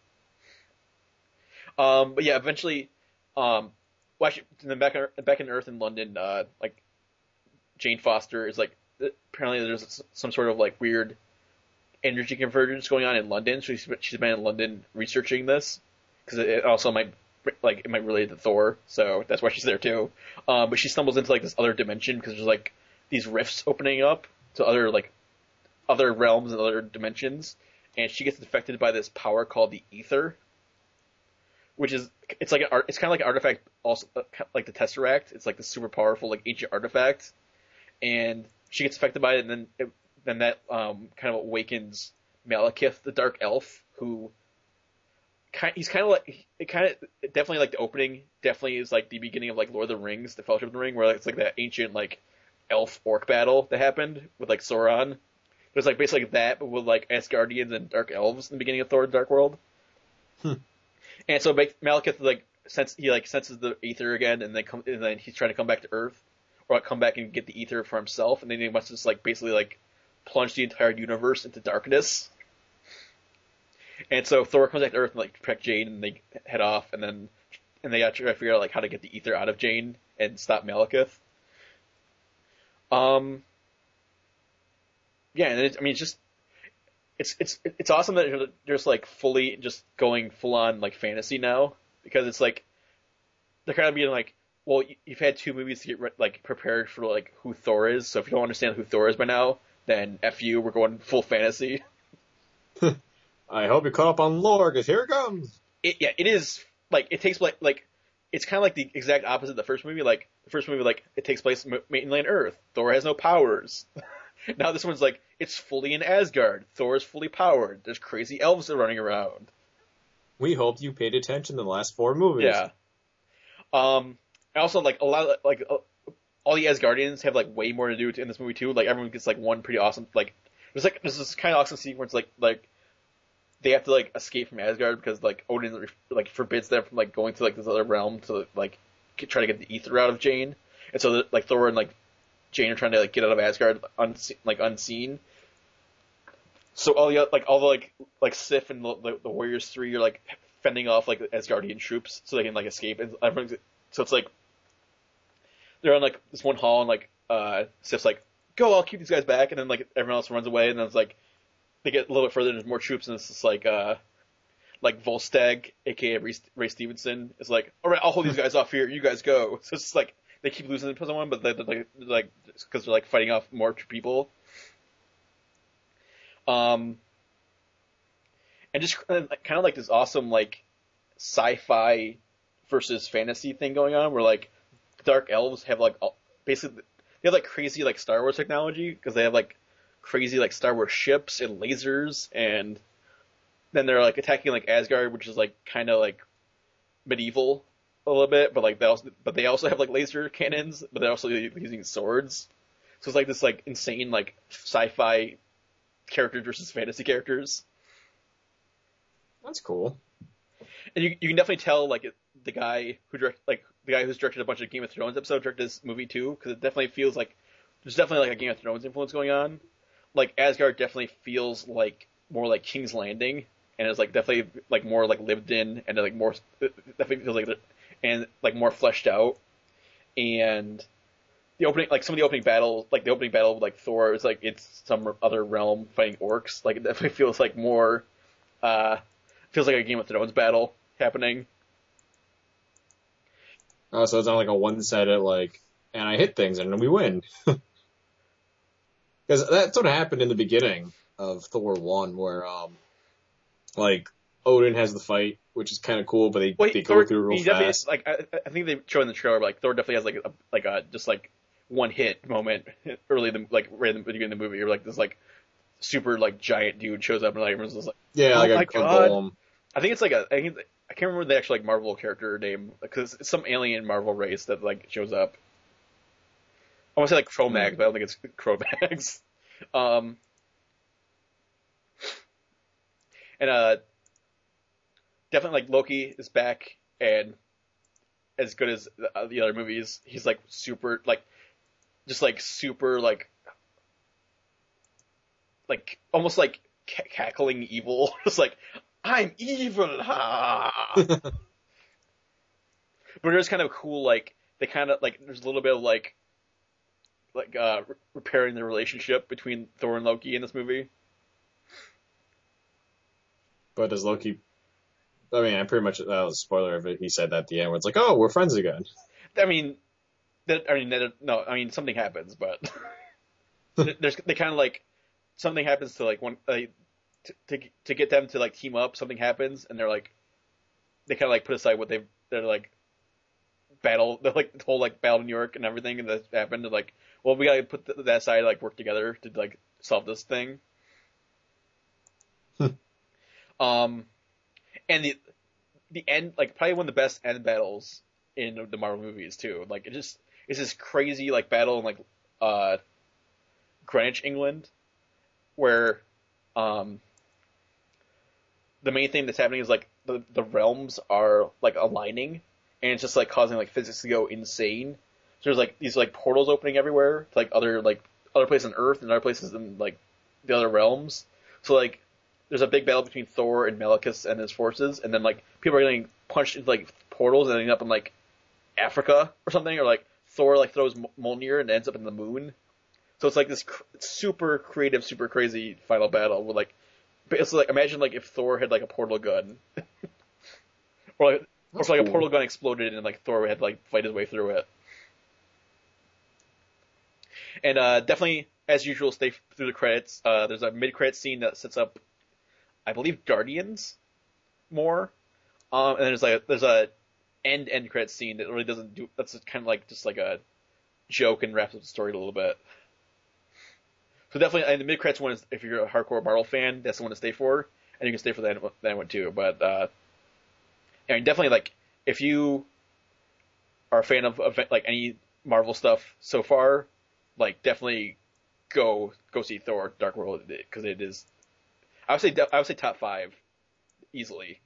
But yeah, eventually, actually, back in Earth in London, like Jane Foster is like, apparently there's some sort of like weird energy convergence going on in London. So she's been in London researching this, because it also might relate to Thor, so that's why she's there too. But she stumbles into like this other dimension, because there's like these rifts opening up to other realms and other dimensions, and she gets infected by this power called the Ether. Which is, it's kind of like an artifact, also like the Tesseract. It's like the super powerful, like ancient artifact, and she gets affected by it, and then that kind of awakens Malekith, the Dark Elf, who he's kind of like definitely like the opening, definitely is like the beginning of like Lord of the Rings, the Fellowship of the Ring, where it's like that ancient like elf orc battle that happened with like Sauron. There's like basically like that, but with like Asgardians and Dark Elves in the beginning of Thor: The Dark World. And so Malekith senses the ether again, and then he's trying to come back to Earth, or like come back and get the ether for himself, and then he must just like basically like plunge the entire universe into darkness. And so Thor comes back to Earth and like protect Jane, and they head off, and they have to try to figure out like how to get the ether out of Jane and stop Malekith. Yeah, and it's just. It's awesome that they're just like fully just going full on like fantasy now, because it's like they're kind of being like, well, you've had 2 movies to get like prepared for like who Thor is, so if you don't understand who Thor is by now, then F you, we're going full fantasy. I hope you caught up on lore, because here it comes. It is like it takes like it's kind of like the exact opposite of the first movie. Like the first movie, like it takes place mainland Earth. Thor has no powers. Now this one's like it's fully in Asgard. Thor is fully powered. There's crazy elves that are running around. We hope you paid attention to the last 4 movies. Yeah. And also like a lot of, like all the Asgardians have like way more to do in this movie too. Like everyone gets like one pretty awesome like there's this kind of awesome sequence like they have to like escape from Asgard because like Odin like forbids them from like going to like this other realm to like try to get the ether out of Jane, and so like Thor and like Jane are trying to like get out of Asgard unseen. So all the Sif and the Warriors 3 are like fending off like the Asgardian troops so they can like escape, and everyone's, so it's like they're on like this one hall and like Sif's like, go, I'll keep these guys back, and then like everyone else runs away, and then it's like they get a little bit further and there's more troops, and it's just like Volstagg, aka Ray Stevenson, is like, all right, I'll hold these guys off here, you guys go. So it's just like they keep losing to someone, but they're like because they're like fighting off more people. And just kind of like this awesome like sci-fi versus fantasy thing going on, where like dark elves have like basically they have like crazy like Star Wars technology because they have like crazy like Star Wars ships and lasers, and then they're like attacking like Asgard, which is like kind of like medieval a little bit, but like they also have like laser cannons, but they're also using swords. So it's like this like insane like sci-fi characters versus fantasy characters. That's cool. And you can definitely tell like the guy who's directed a bunch of Game of Thrones episodes directed this movie too, because it definitely feels like there's definitely like a Game of Thrones influence going on. Like Asgard definitely feels like more like King's Landing, and it's like definitely like more like lived in, and like more definitely feels like and like more fleshed out. And the opening, like some of the opening battles, like the opening battle with like Thor is like it's some other realm fighting orcs. Like it definitely feels like more feels like a Game of Thrones battle happening. Oh, so it's not like a one-sided like, and I hit things and we win. Because that's what happened in the beginning of Thor 1, where like Odin has the fight, which is kind of cool, but they go through real fast. Like I think they show in the trailer, but like Thor definitely has like a just like one hit moment early in the, like right in the beginning of the movie, or like this like super like giant dude shows up and like everyone's just like, yeah, oh like my a God. golem. I think it's like I can't remember the actual like Marvel character name, because it's some alien Marvel race that like shows up. I want to say like Cro-Mags, but I don't think it's Cro-Mags. And definitely like Loki is back, and as good as the other movies, he's like super like just like super like almost like cackling evil, just like I'm evil, ha. But it's kind of cool, like they kind of like there's a little bit of like repairing the relationship between Thor and Loki in this movie. But does Loki? I mean, I'm pretty much that was a spoiler of it. He said that at the end, where it's like, oh, we're friends again. Something happens, but they kind of like something happens to like one to get them to like team up. Something happens, and they kind of like put aside what they're like battle, the like the whole like battle in New York and everything, and that happened. And like, well, we gotta put that aside, like work together to like solve this thing. And the end, like probably one of the best end battles in the Marvel movies too. Like it's this crazy like battle in like Greenwich, England, where the main thing that's happening is like the realms are like aligning, and it's just like causing like physics to go insane. So there's like these like portals opening everywhere to like other places on Earth and other places in like the other realms. So like there's a big battle between Thor and Malekith and his forces, and then like people are getting punched into like portals and ending up in like Africa or something, or like Thor like throws Mjolnir and ends up in the moon. So it's like this super creative, super crazy final battle with like, it's like imagine like if Thor had like a portal gun, or if like a portal gun exploded and like Thor had to like fight his way through it. And definitely, as usual, stay through the credits. There's a mid-credit scene that sets up, I believe, Guardians more. And then there's end credits scene that really doesn't do. That's kind of like just like a joke and wraps up the story a little bit. So definitely, and the mid credits one is if you're a hardcore Marvel fan, that's the one to stay for, and you can stay for that one too. But I mean, definitely like if you are a fan of like any Marvel stuff so far, like definitely go see Thor: Dark World because it is. I would say top 5 easily.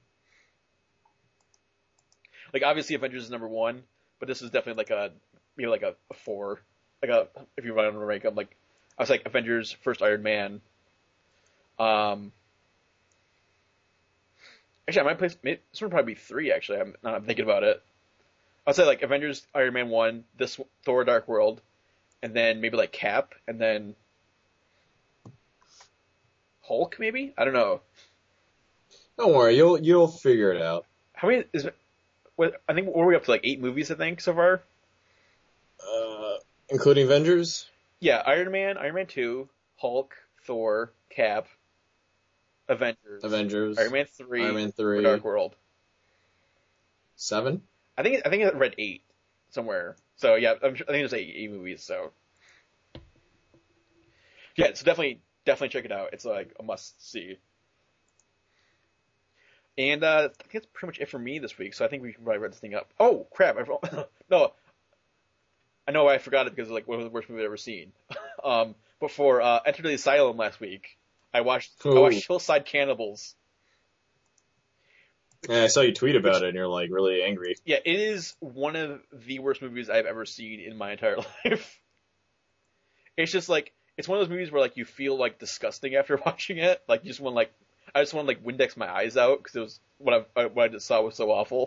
Like obviously Avengers is number 1, but this is definitely like a 4. Like if you want to rank them, like I was like Avengers, first Iron Man. Actually, I might place this one would probably be 3. Actually, I'm thinking about it. I'd say like Avengers, Iron Man 1, this Thor: Dark World, and then maybe like Cap, and then Hulk. Maybe I don't know. Don't worry, you'll figure it out. How many is it? What I think we're up to like 8 movies. I think so far. Including Avengers. Yeah, Iron Man 2, Hulk, Thor, Cap, Avengers, Iron Man 3, Dark World. 7. I think I read 8 somewhere. So yeah, I think there's 8 movies. So yeah, so definitely check it out. It's like a must see. And I think that's pretty much it for me this week. So I think we can probably wrap this thing up. Oh crap! No, I know I forgot it because like one of the worst movies I've ever seen. But for Enter the Asylum last week, I watched Hillside Cannibals. Yeah, I saw you tweet about it, and you're like really angry. Yeah, it is one of the worst movies I've ever seen in my entire life. It's just like it's one of those movies where like you feel like disgusting after watching it. Like you just want like I just want to like Windex my eyes out because it was what I just saw was so awful.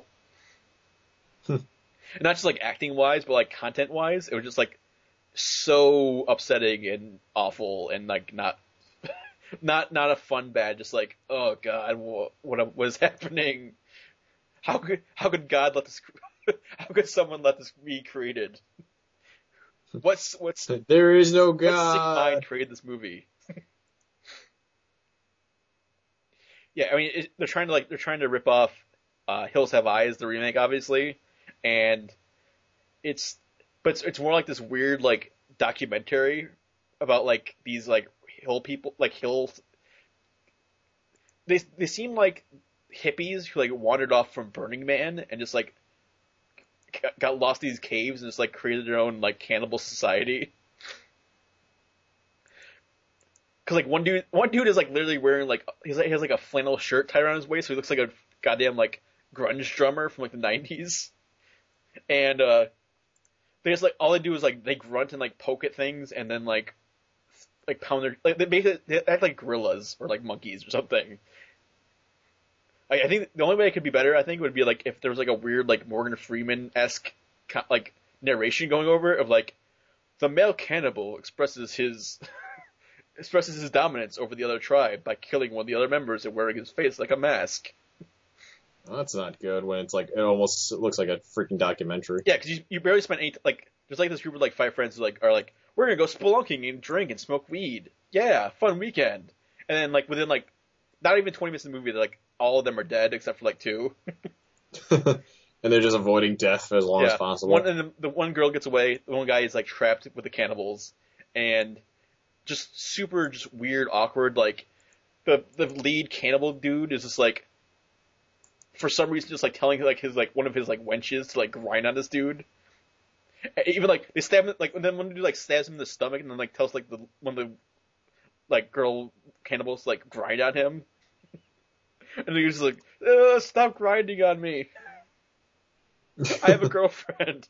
And not just like acting wise, but like content wise, it was just like so upsetting and awful and like not a fun bad. Just like oh god, what was happening? How could God let this? How could someone let this be created? What's there is no God. What sick mind created this movie? Yeah, I mean they're trying to rip off Hills Have Eyes, the remake, obviously, and it's more like this weird like documentary about like these like hill people, like hills. They seem like hippies who like wandered off from Burning Man and just like got lost in these caves and just like created their own like cannibal society. Cause like one dude is like literally wearing like he has like a flannel shirt tied around his waist, so he looks like a goddamn like grunge drummer from like the 90s. And they just like all they do is like they grunt and like poke at things and then like pound their like they act like gorillas or like monkeys or something. I think the only way it could be better, I think, would be like if there was like a weird like Morgan Freeman-esque like narration going over it of like the male cannibal expresses his dominance over the other tribe by killing one of the other members and wearing his face like a mask. Well, that's not good when it's like it almost looks like a freaking documentary. Yeah, because you barely spent any like there's like this group of like 5 friends who like are like we're gonna go spelunking and drink and smoke weed. Yeah, fun weekend. And then like within like not even 20 minutes of the movie, they're like all of them are dead except for like 2. And they're just avoiding death as long as possible. The one girl gets away. The one guy is like trapped with the cannibals, and just super just weird, awkward. Like the lead cannibal dude is just like for some reason just like telling like his like one of his like wenches to like grind on this dude. Even like they stab him like and then one dude like stabs him in the stomach and then like tells like one of the like girl cannibals to, like grind on him. And he's just like, stop grinding on me. I have a girlfriend.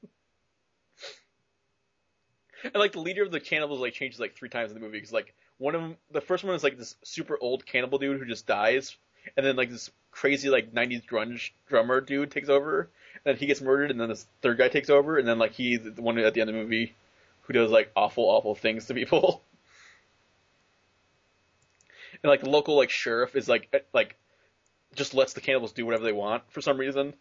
And like the leader of the cannibals like changes like 3 times in the movie because like one of them, the first one is like this super old cannibal dude who just dies, and then like this crazy like 90s grunge drummer dude takes over, and then he gets murdered, and then this third guy takes over, and then like he's the one at the end of the movie who does like awful things to people. And like the local like sheriff is like just lets the cannibals do whatever they want for some reason.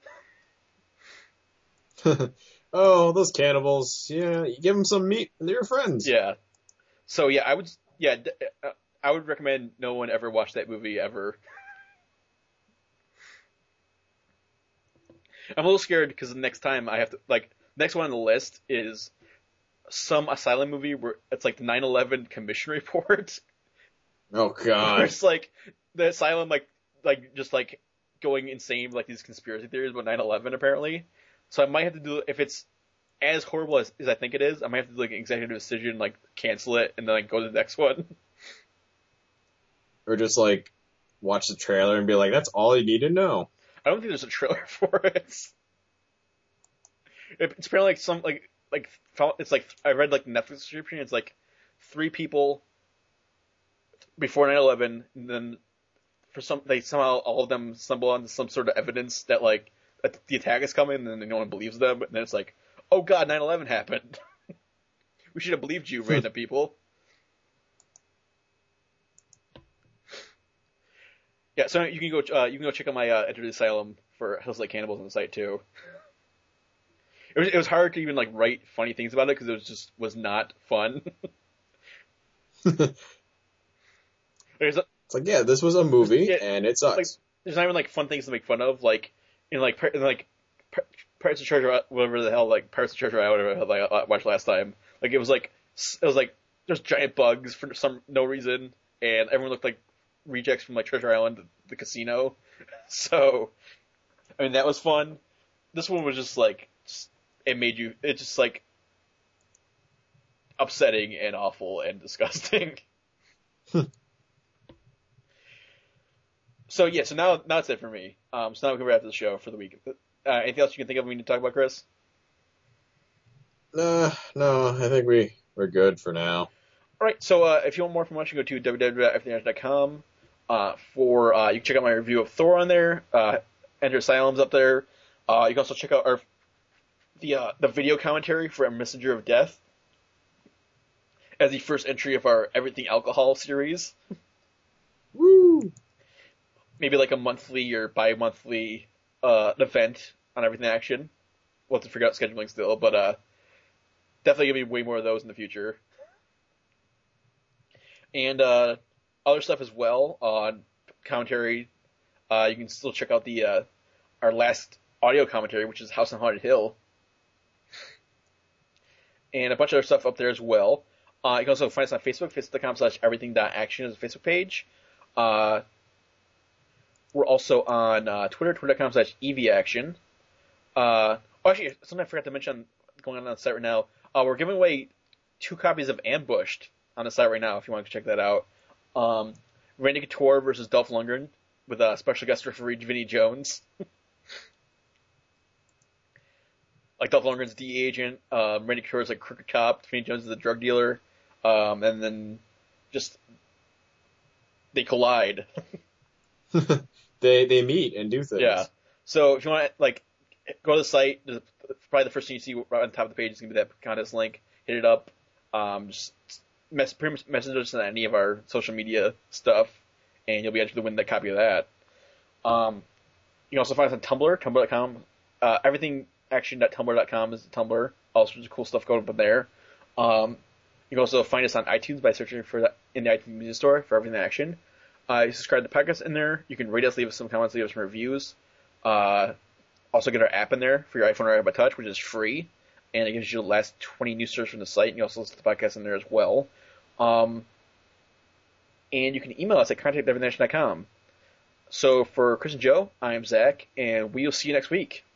Oh, those cannibals! Yeah, you give them some meat, and they're your friends. Yeah. So yeah, I would recommend no one ever watch that movie ever. I'm a little scared because the next time I have to, like, next one on the list is some asylum movie where it's like the 9/11 Commission Report. Oh Where god. it's like the asylum, like just like going insane with like these conspiracy theories about 9/11 apparently. So I might have to do, if it's as horrible as I think it is, I might have to do like an executive decision, like cancel it and then like go to the next one. Or just like watch the trailer and be like, that's all you need to know. I don't think there's a trailer for it. It's apparently like some it's like I read like the Netflix description. It's like 3 people before 9/11, and then for some they somehow all of them stumble onto some sort of evidence that like the attack is coming, and then no one believes them. And then it's like, oh god, 9/11 happened. We should have believed you, random people. Yeah, so you can go check out my Enter the Asylum for Hills Like Cannibals on the site too. It was hard to even like write funny things about it because it was not fun. It's like, yeah, this was a movie and it sucks. Like, there's not even like fun things to make fun of, like Pirates of Treasure, whatever the hell, like Pirates of Treasure Island, whatever the hell I watched last time. Like it was like there's giant bugs for no reason, and everyone looked like rejects from like Treasure Island, the casino. So, I mean, that was fun. This one was just like, it's just like upsetting and awful and disgusting. So yeah, so now it's it for me. So now we can wrap the show for the week. Anything else you can think of we need to talk about, Chris? No, I think we're good for now. All right, so if you want more information, go to www.everythingaction.com. You can check out my review of Thor on there. Enter Asylum's up there. You can also check out the video commentary for A Messenger of Death as the first entry of our Everything Alcohol series. Woo! Maybe like a monthly or bi-monthly event on Everything Action. We'll have to figure out scheduling still, but definitely going to be way more of those in the future. And other stuff as well on commentary. You can still check out our last audio commentary, which is House on Haunted Hill. And a bunch of other stuff up there as well. You can also find us on Facebook, facebook.com/everything.action is a Facebook page. We're also on Twitter, twitter.com/evaction. Actually, something I forgot to mention going on the site right now. We're giving away 2 copies of Ambushed on the site right now, if you want to check that out. Randy Couture versus Dolph Lundgren with a special guest referee, Vinnie Jones. Like Dolph Lundgren's DEA agent, Randy Couture's like crooked cop, Vinnie Jones is a drug dealer, and then just they collide. They meet and do things. Yeah. So if you want to like go to the site, probably the first thing you see right on top of the page is gonna be that contest link. Hit it up. Just message us on any of our social media stuff, and you'll be entered to win that copy of that. You can also find us on Tumblr, tumblr.com. Everythingaction.tumblr.com is the Tumblr. All sorts of cool stuff going up in there. You can also find us on iTunes by searching for that in the iTunes Music Store for Everything Action. You subscribe to the podcast in there. You can rate us, leave us some comments, leave us some reviews. Also get our app in there for your iPhone or iPod Touch, which is free, and it gives you the last 20 news stories from the site. And you also listen to the podcast in there as well. And you can email us at contact@everythingaction.com. So for Chris and Joe, I am Zach, and we'll see you next week.